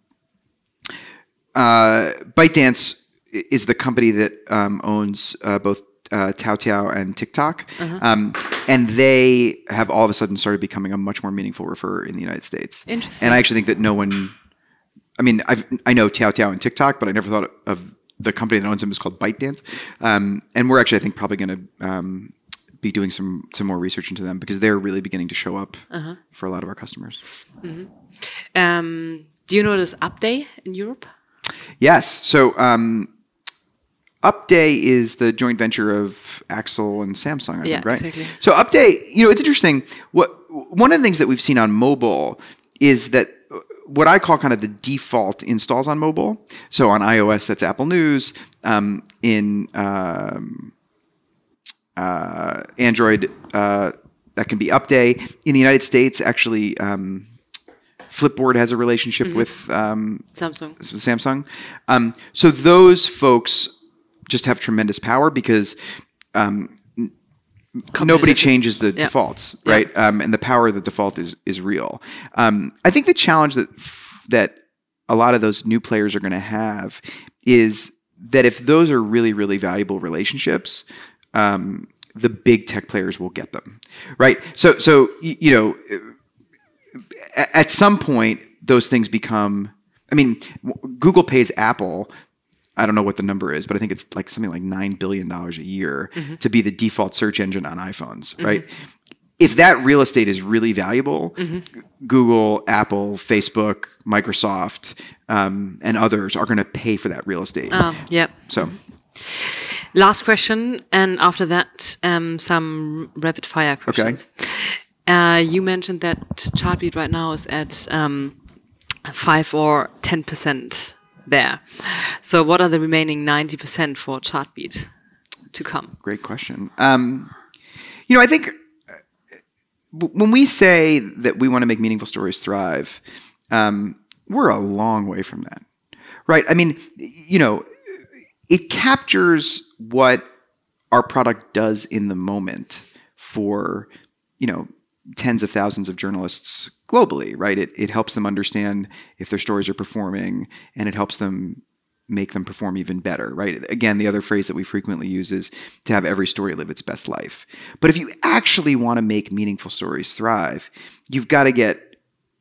uh, ByteDance is the company that um, owns uh, both uh, Taotiao and TikTok. Uh-huh. Um, and they have all of a sudden started becoming a much more meaningful referrer in the United States. Interesting. And I actually think that no one, I mean, I've, I know Taotiao and TikTok, but I never thought of the company that owns them is called ByteDance. Um, and we're actually, I think, probably going to um, be doing some some more research into them because they're really beginning to show up uh-huh. for a lot of our customers. Mm-hmm. Um, do you notice Upday in Europe? Yes. So um, Upday is the joint venture of Axel and Samsung, I yeah, think, right? Exactly. So Upday, you know, it's interesting. What one of the things that we've seen on mobile is that what I call kind of the default installs on mobile. So on iOS, that's Apple News. Um, in um, uh, Android, uh, that can be Upday. In the United States, actually, um, Flipboard has a relationship mm-hmm. with um, Samsung. With Samsung. Um, so those folks just have tremendous power because um, n- nobody changes the yeah. defaults, right? Yeah. Um, and the power of the default is is real. Um, I think the challenge that that a lot of those new players are going to have is that if those are really, really valuable relationships, um, the big tech players will get them, right? So, so you, you know, at some point, those things become. I mean, Google pays Apple. I don't know what the number is, but I think it's like something like nine billion dollars a year mm-hmm. to be the default search engine on iPhones, mm-hmm. right? If that real estate is really valuable, mm-hmm. Google, Apple, Facebook, Microsoft, um, and others are going to pay for that real estate. Oh, yeah. So, last question, and after that, um, some rapid fire questions. Okay. Uh, you mentioned that Chartbeat right now is at um, five or ten percent there. So, what are the remaining ninety percent for Chartbeat to come? Great question. Um, you know, I think. When we say that we want to make meaningful stories thrive, um, we're a long way from that, right? I mean, you know, it captures what our product does in the moment for, you know, tens of thousands of journalists globally, right? It it helps them understand if their stories are performing, and it helps them make them perform even better, right? Again, the other phrase that we frequently use is to have every story live its best life. But if you actually want to make meaningful stories thrive, you've got to get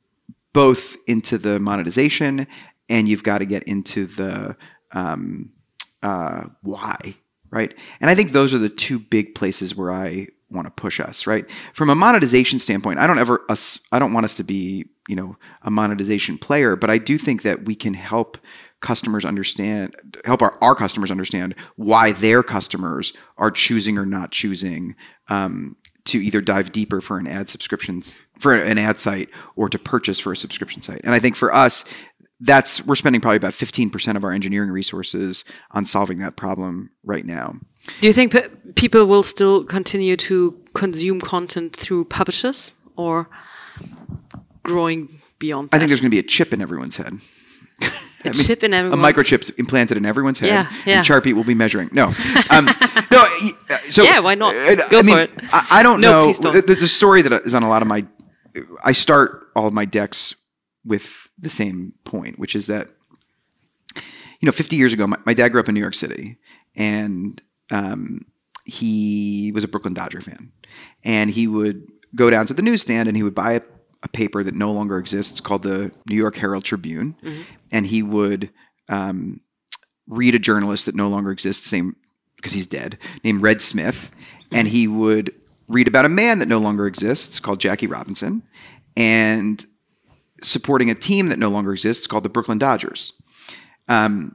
both into the monetization and you've got to get into the um, uh, why, right? And I think those are the two big places where I want to push us, right? From a monetization standpoint, I don't ever us I don't want us to be, you know, a monetization player, but I do think that we can help customers understand, help our, our customers understand why their customers are choosing or not choosing um, to either dive deeper for an ad subscriptions for an ad site or to purchase for a subscription site. And I think for us, that's we're spending probably about fifteen percent of our engineering resources on solving that problem right now. Do you think p- people will still continue to consume content through publishers or growing beyond that? I think there's going to be a chip in everyone's head. A I mean, chip in everyone's... A microchip implanted in everyone's head. Yeah, yeah. And Chartbeat will be measuring. No. Um, no. So, yeah, why not? Go I mean, for it. I, I don't no, know. Please don't. There's a story that is on a lot of my... I start all of my decks with the same point, which is that, you know, fifty years ago, my, my dad grew up in New York City, and um, he was a Brooklyn Dodger fan. And he would go down to the newsstand and he would buy a a paper that no longer exists called the New York Herald Tribune. Mm-hmm. And he would um, read a journalist that no longer exists, same because he's dead, named Red Smith. Mm-hmm. And he would read about a man that no longer exists called Jackie Robinson and supporting a team that no longer exists called the Brooklyn Dodgers. Um,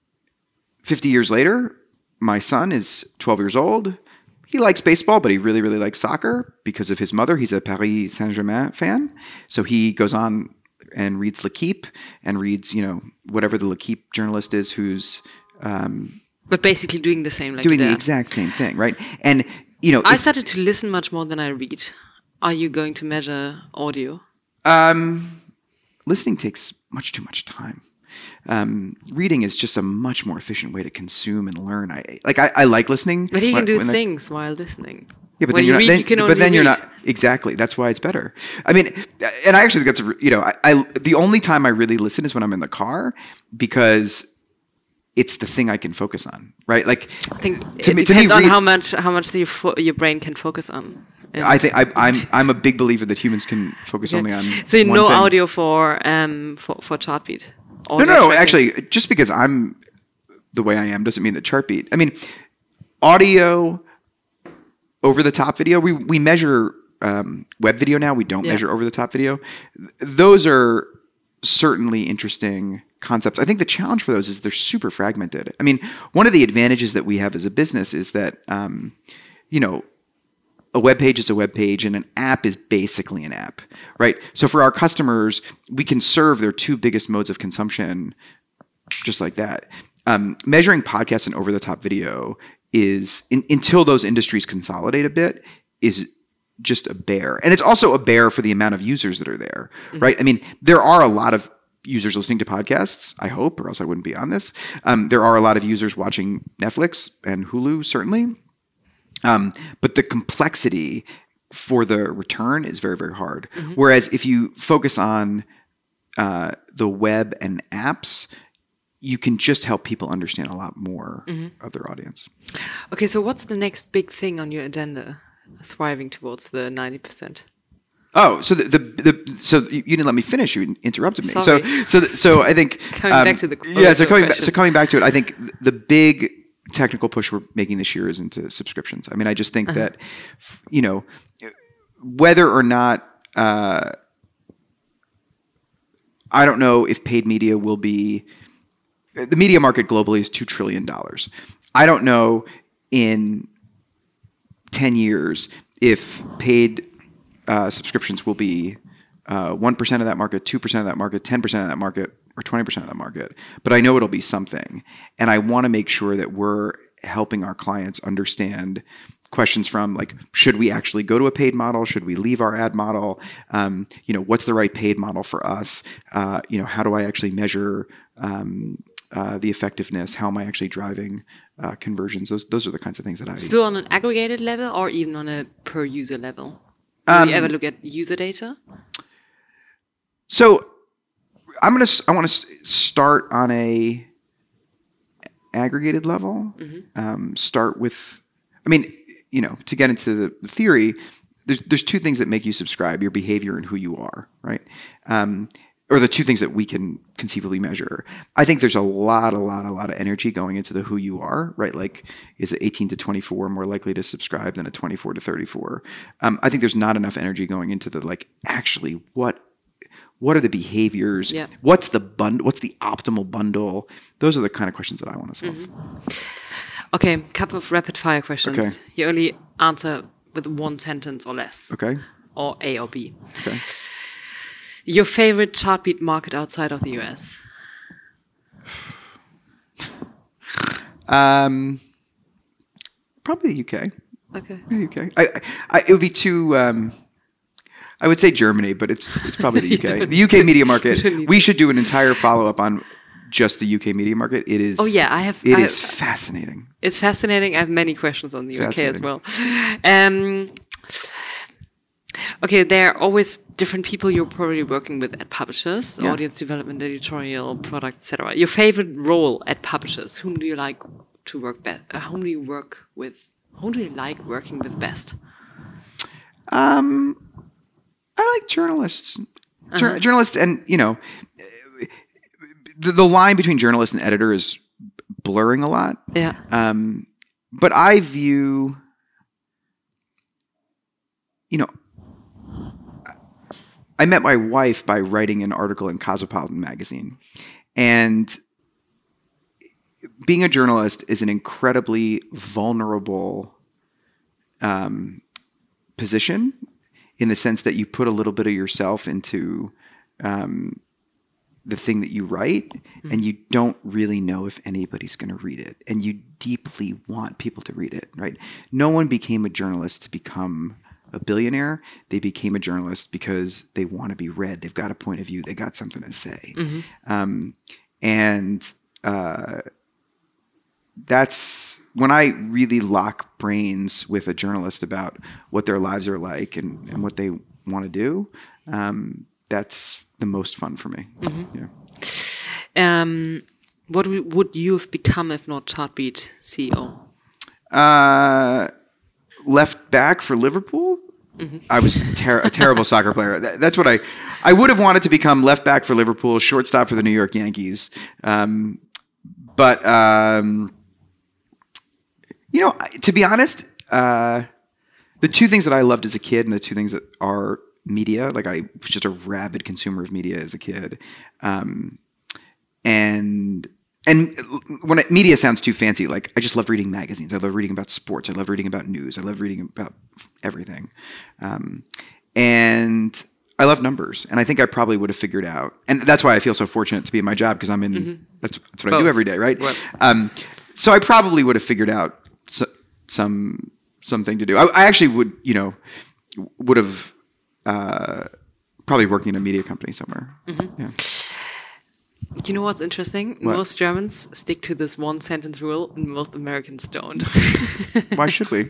fifty years later, my son is twelve years old. He likes baseball, but he really, really likes soccer because of his mother. He's a Paris Saint-Germain fan. So he goes on and reads L'Équipe and reads, you know, whatever the L'Équipe journalist is who's... Um, but basically doing the same. Like doing there. the exact same thing, right? And, you know... I if, started to listen much more than I read. Are you going to measure audio? Um, listening takes much too much time. Um, reading is just a much more efficient way to consume and learn. I like I, I like listening, but he when, can do when things while listening. Yeah, but when then you're you not, read, then, you can but only then you're read. not exactly. That's why it's better. I mean, and I actually think that's a, you know, I, I the only time I really listen is when I'm in the car because it's the thing I can focus on, right? Like, I think to it me, depends to me, on read, how much how much the, your brain can focus on. I think I, I'm I'm a big believer that humans can focus okay. only on. So one no thing. audio for um for for Chartbeat. No, no, no. Actually, just because I'm the way I am doesn't mean that Chartbeat. I mean, audio over the top video. We we measure um, web video now. We don't yeah. measure over the top video. Those are certainly interesting concepts. I think the challenge for those is they're super fragmented. I mean, one of the advantages that we have as a business is that um, you know, a web page is a web page and an app is basically an app, right? So for our customers, we can serve their two biggest modes of consumption just like that. Um, measuring podcasts and over-the-top video is, in, until those industries consolidate a bit, is just a bear. And it's also a bear for the amount of users that are there, mm-hmm. right? I mean, there are a lot of users listening to podcasts, I hope, or else I wouldn't be on this. Um, there are a lot of users watching Netflix and Hulu, certainly. Um, but the complexity for the return is very, very hard. Mm-hmm. Whereas if you focus on uh, the web and apps, you can just help people understand a lot more mm-hmm. of their audience. Okay, so what's the next big thing on your agenda, thriving towards the ninety percent? Oh, so the, the the so you didn't let me finish. You interrupted me. Sorry. So so so I think coming um, back to the yeah. So coming back, so coming back to it, I think the big technical push we're making this year is into subscriptions. I mean, I just think uh-huh. that you know whether or not uh, I don't know if paid media will be. The media market globally is two trillion dollars. I don't know in ten years if paid uh, subscriptions will be uh, one percent of that market, two percent of that market, ten percent of that market, or twenty percent of that market. But I know it'll be something. And I want to make sure that we're helping our clients understand questions from like, should we actually go to a paid model? Should we leave our ad model? Um, you know, what's the right paid model for us? Uh, you know, how do I actually measure um, Uh, the effectiveness? How am I actually driving uh, conversions? Those those are the kinds of things that I still on an aggregated level or even on a per user level. Do um, you ever look at user data? So I'm gonna I want to start on a aggregated level. Mm-hmm. Um, start with, I mean, you know, to get into the theory, there's there's two things that make you subscribe: your behavior and who you are, right? Um, or the two things that we can conceivably measure. I think there's a lot, a lot, a lot of energy going into the who you are, right? Like, is it eighteen to twenty-four more likely to subscribe than a twenty-four to thirty-four? Um, I think there's not enough energy going into the, like, actually, what what are the behaviors? Yeah. What's the bund- What's the optimal bundle? Those are the kind of questions that I want to solve. Mm-hmm. Okay, couple of rapid fire questions. Okay. You only answer with one sentence or less. Okay. Or A or B. Okay. Your favorite Chartbeat market outside of the U S? Um, probably the U K. Okay. The U K. I, I, it would be too. Um, I would say Germany, but it's it's probably the U K. The U K media market. We should do an entire follow up on just the U K media market. It is. Oh yeah, I have. It I is have, fascinating. It's fascinating. I have many questions on the U K as well. Um, Okay, there are always different people you're probably working with at publishers, yeah. audience development, editorial, product, et cetera. Your favorite role at publishers? Whom do you like to work best? Uh, whom do you work with? Whom do you like working with best? Um, I like journalists. Jour- uh-huh. Journalists, and you know, the, the line between journalist and editor is blurring a lot. Yeah. Um, but I view, you know. I met my wife by writing an article in Cosmopolitan magazine. And being a journalist is an incredibly vulnerable um, position in the sense that you put a little bit of yourself into um, the thing that you write, mm-hmm. and you don't really know if anybody's going to read it. And you deeply want people to read it, right? No one became a journalist to become a billionaire. They became a journalist because they want to be read. They've got a point of view. They got something to say. Mm-hmm. Um, and uh, that's when I really lock brains with a journalist about what their lives are like and, and what they want to do. Um, that's the most fun for me. Mm-hmm. Yeah. Um, what would you have become if not Chartbeat C E O? Uh, left back for Liverpool. Mm-hmm. I was ter- a terrible soccer player. That, that's what I, I would have wanted to become left back for Liverpool, shortstop for the New York Yankees. Um, but, um, you know, to be honest, uh, the two things that I loved as a kid and the two things that are media, like I was just a rabid consumer of media as a kid. Um, and and when it, media sounds too fancy, like I just love reading magazines. I love reading about sports. I love reading about news. I love reading about everything. Um, and I love numbers. And I think I probably would have figured out. And that's why I feel so fortunate to be in my job, because I'm in, mm-hmm. that's, that's what Both. I do every day, right? Um, so I probably would have figured out so, some something to do. I, I actually would, you know, would have uh, probably working in a media company somewhere. Mm-hmm. Yeah. You know what's interesting? What? Most Germans stick to this one sentence rule, and most Americans don't. Why should we?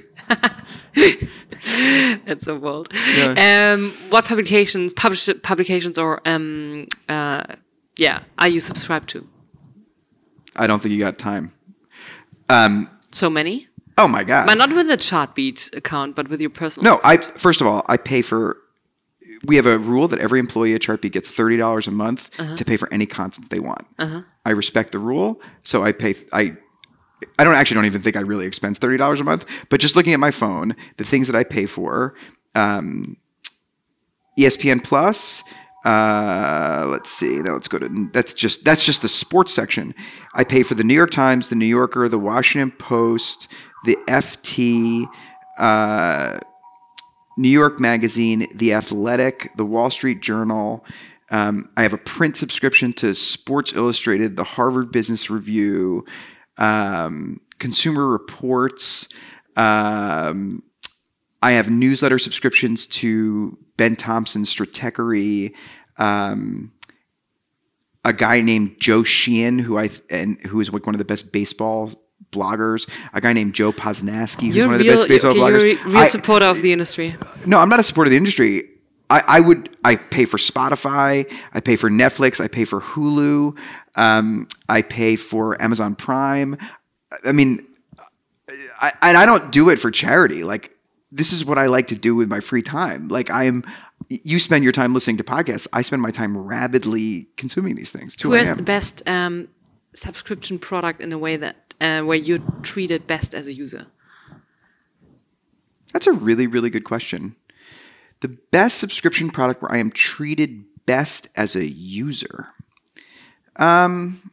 That's so bold. Yeah. Um, what publications, publish, publications, or um, uh, yeah, are you subscribed to? I don't think you got time. Um, so many? Oh my God! But not with the Chartbeat account, but with your personal. No, I first of all, I pay for. We have a rule that every employee at Chartbeat gets thirty dollars a month uh-huh. to pay for any content they want. Uh-huh. I respect the rule, so I pay. I I don't actually don't even think I really expense thirty dollars a month. But just looking at my phone, the things that I pay for, um, E S P N Plus. Uh, let's see. Now let's go to that's just that's just the sports section. I pay for the New York Times, the New Yorker, the Washington Post, the F T. Uh, New York Magazine, The Athletic, The Wall Street Journal. Um, I have a print subscription to Sports Illustrated, the Harvard Business Review, um, Consumer Reports. Um, I have newsletter subscriptions to Ben Thompson's Stratechery, um, a guy named Joe Sheehan, who I and who is like one of the best baseball bloggers, a guy named Joe Posnanski, who's you're one of the real, best baseball okay, bloggers. You're a real I, supporter of the industry. No, I'm not a supporter of the industry. I, I would. I pay for Spotify. I pay for Netflix. I pay for Hulu. Um, I pay for Amazon Prime. I mean, I, and I don't do it for charity. Like, this is what I like to do with my free time. Like, I'm. You spend your time listening to podcasts. I spend my time rabidly consuming these things. Who has the best um, subscription product in a way that uh, where you're treated best as a user? That's a really, really good question. The best subscription product where I am treated best as a user. Um,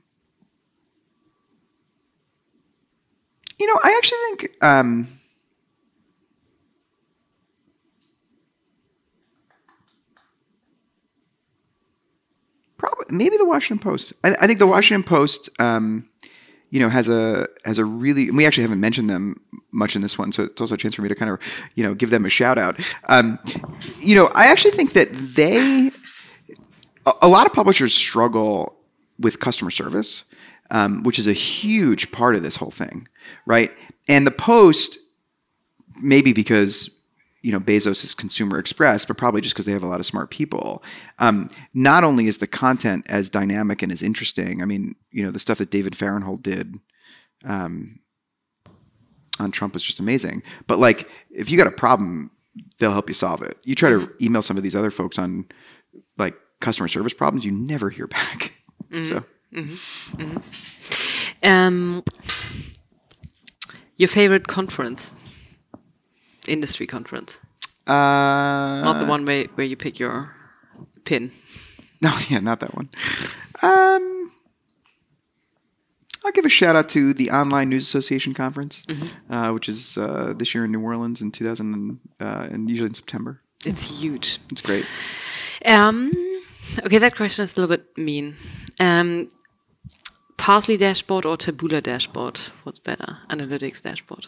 you know, I actually think um, probably maybe the Washington Post. I, I think the Washington Post, um, you know, has a has a really. We actually haven't mentioned them much in this one, so it's also a chance for me to kind of, you know, give them a shout out. Um, you know, I actually think that they, a, a lot of publishers struggle with customer service, um, which is a huge part of this whole thing, right? And the Post, maybe because, you know, Bezos is Consumer Express, but probably just because they have a lot of smart people. Um, not only is the content as dynamic and as interesting, I mean, you know, the stuff that David Fahrenthold did um, on Trump was just amazing. But like, if you got a problem, they'll help you solve it. You try mm-hmm. to email some of these other folks on like customer service problems, you never hear back. Mm-hmm. So, mm-hmm. Mm-hmm. Um, your favorite conference? Industry conference, uh, not the one where where you pick your pin. No, yeah, not that one. Um, I'll give a shout out to the Online News Association conference, mm-hmm. uh, which is uh, this year in New Orleans in two thousand, uh, and usually in September. It's huge. It's great. Um, okay, that question is a little bit mean. Um, Parsley dashboard or Taboola dashboard? What's better? Analytics dashboard.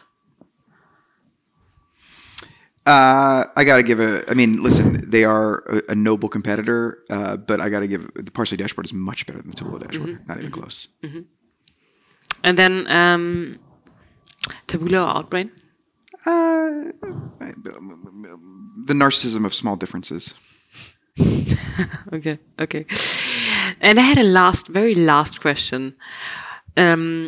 Uh, I got to give a, I mean, listen, they are a, a noble competitor, uh, but I got to give, the Parsley dashboard is much better than the Taboola dashboard. Mm-hmm. Not even mm-hmm. close. Mm-hmm. And then, um, Taboola or Outbrain? Uh, the narcissism of small differences. okay, okay. And I had a last, very last question, um,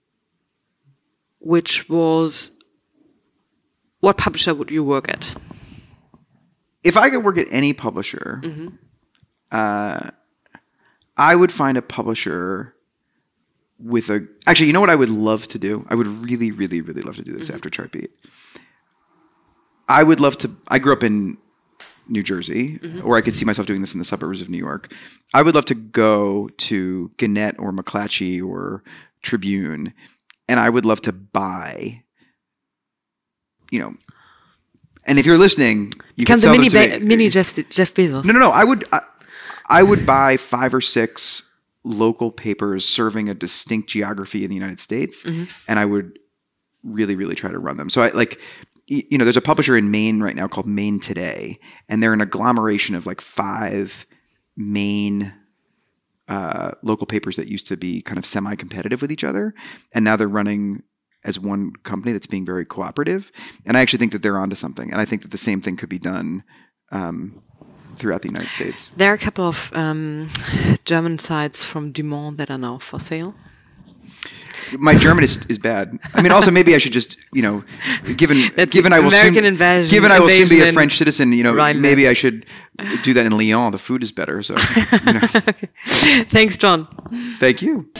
which was, what publisher would you work at? If I could work at any publisher, mm-hmm. uh, I would find a publisher with a... Actually, you know what I would love to do? I would really, really, really love to do this mm-hmm. after Chartbeat. I would love to... I grew up in New Jersey, mm-hmm. or I could see myself doing this in the suburbs of New York. I would love to go to Gannett or McClatchy or Tribune, and I would love to buy, you know, and if you're listening, you can can sell mini, them to ba- me. mini Jeff, Jeff Bezos. No, no, no. I would, I, I would buy five or six local papers serving a distinct geography in the United States, mm-hmm. and I would really, really try to run them. So I like, you know, there's a publisher in Maine right now called Maine Today, and they're an agglomeration of like five Maine uh, local papers that used to be kind of semi-competitive with each other, and now they're running as one company that's being very cooperative. And I actually think that they're onto something, and I think that the same thing could be done um, throughout the United States. There are a couple of um, German sites from Dumont that are now for sale. My German is, is bad. I mean, also maybe I should just, you know, given That's given I will American soon invasion, given I will soon be a in French citizen, you know, Rhineland. Maybe I should do that in Lyon. The food is better. So, you know. Okay. Thanks, John. Thank you.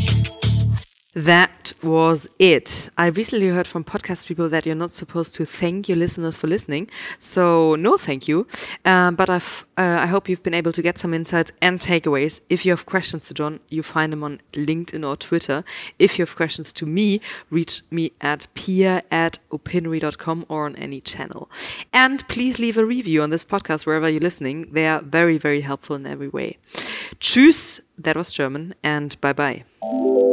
That was it. I recently heard from podcast people that you're not supposed to thank your listeners for listening. So no thank you. Um, but I've, uh, I hope you've been able to get some insights and takeaways. If you have questions to John, you find him on LinkedIn or Twitter. If you have questions to me, reach me at pia at opinory dot com or on any channel. And please leave a review on this podcast wherever you're listening. They are very, very helpful in every way. Tschüss. That was German, and bye-bye.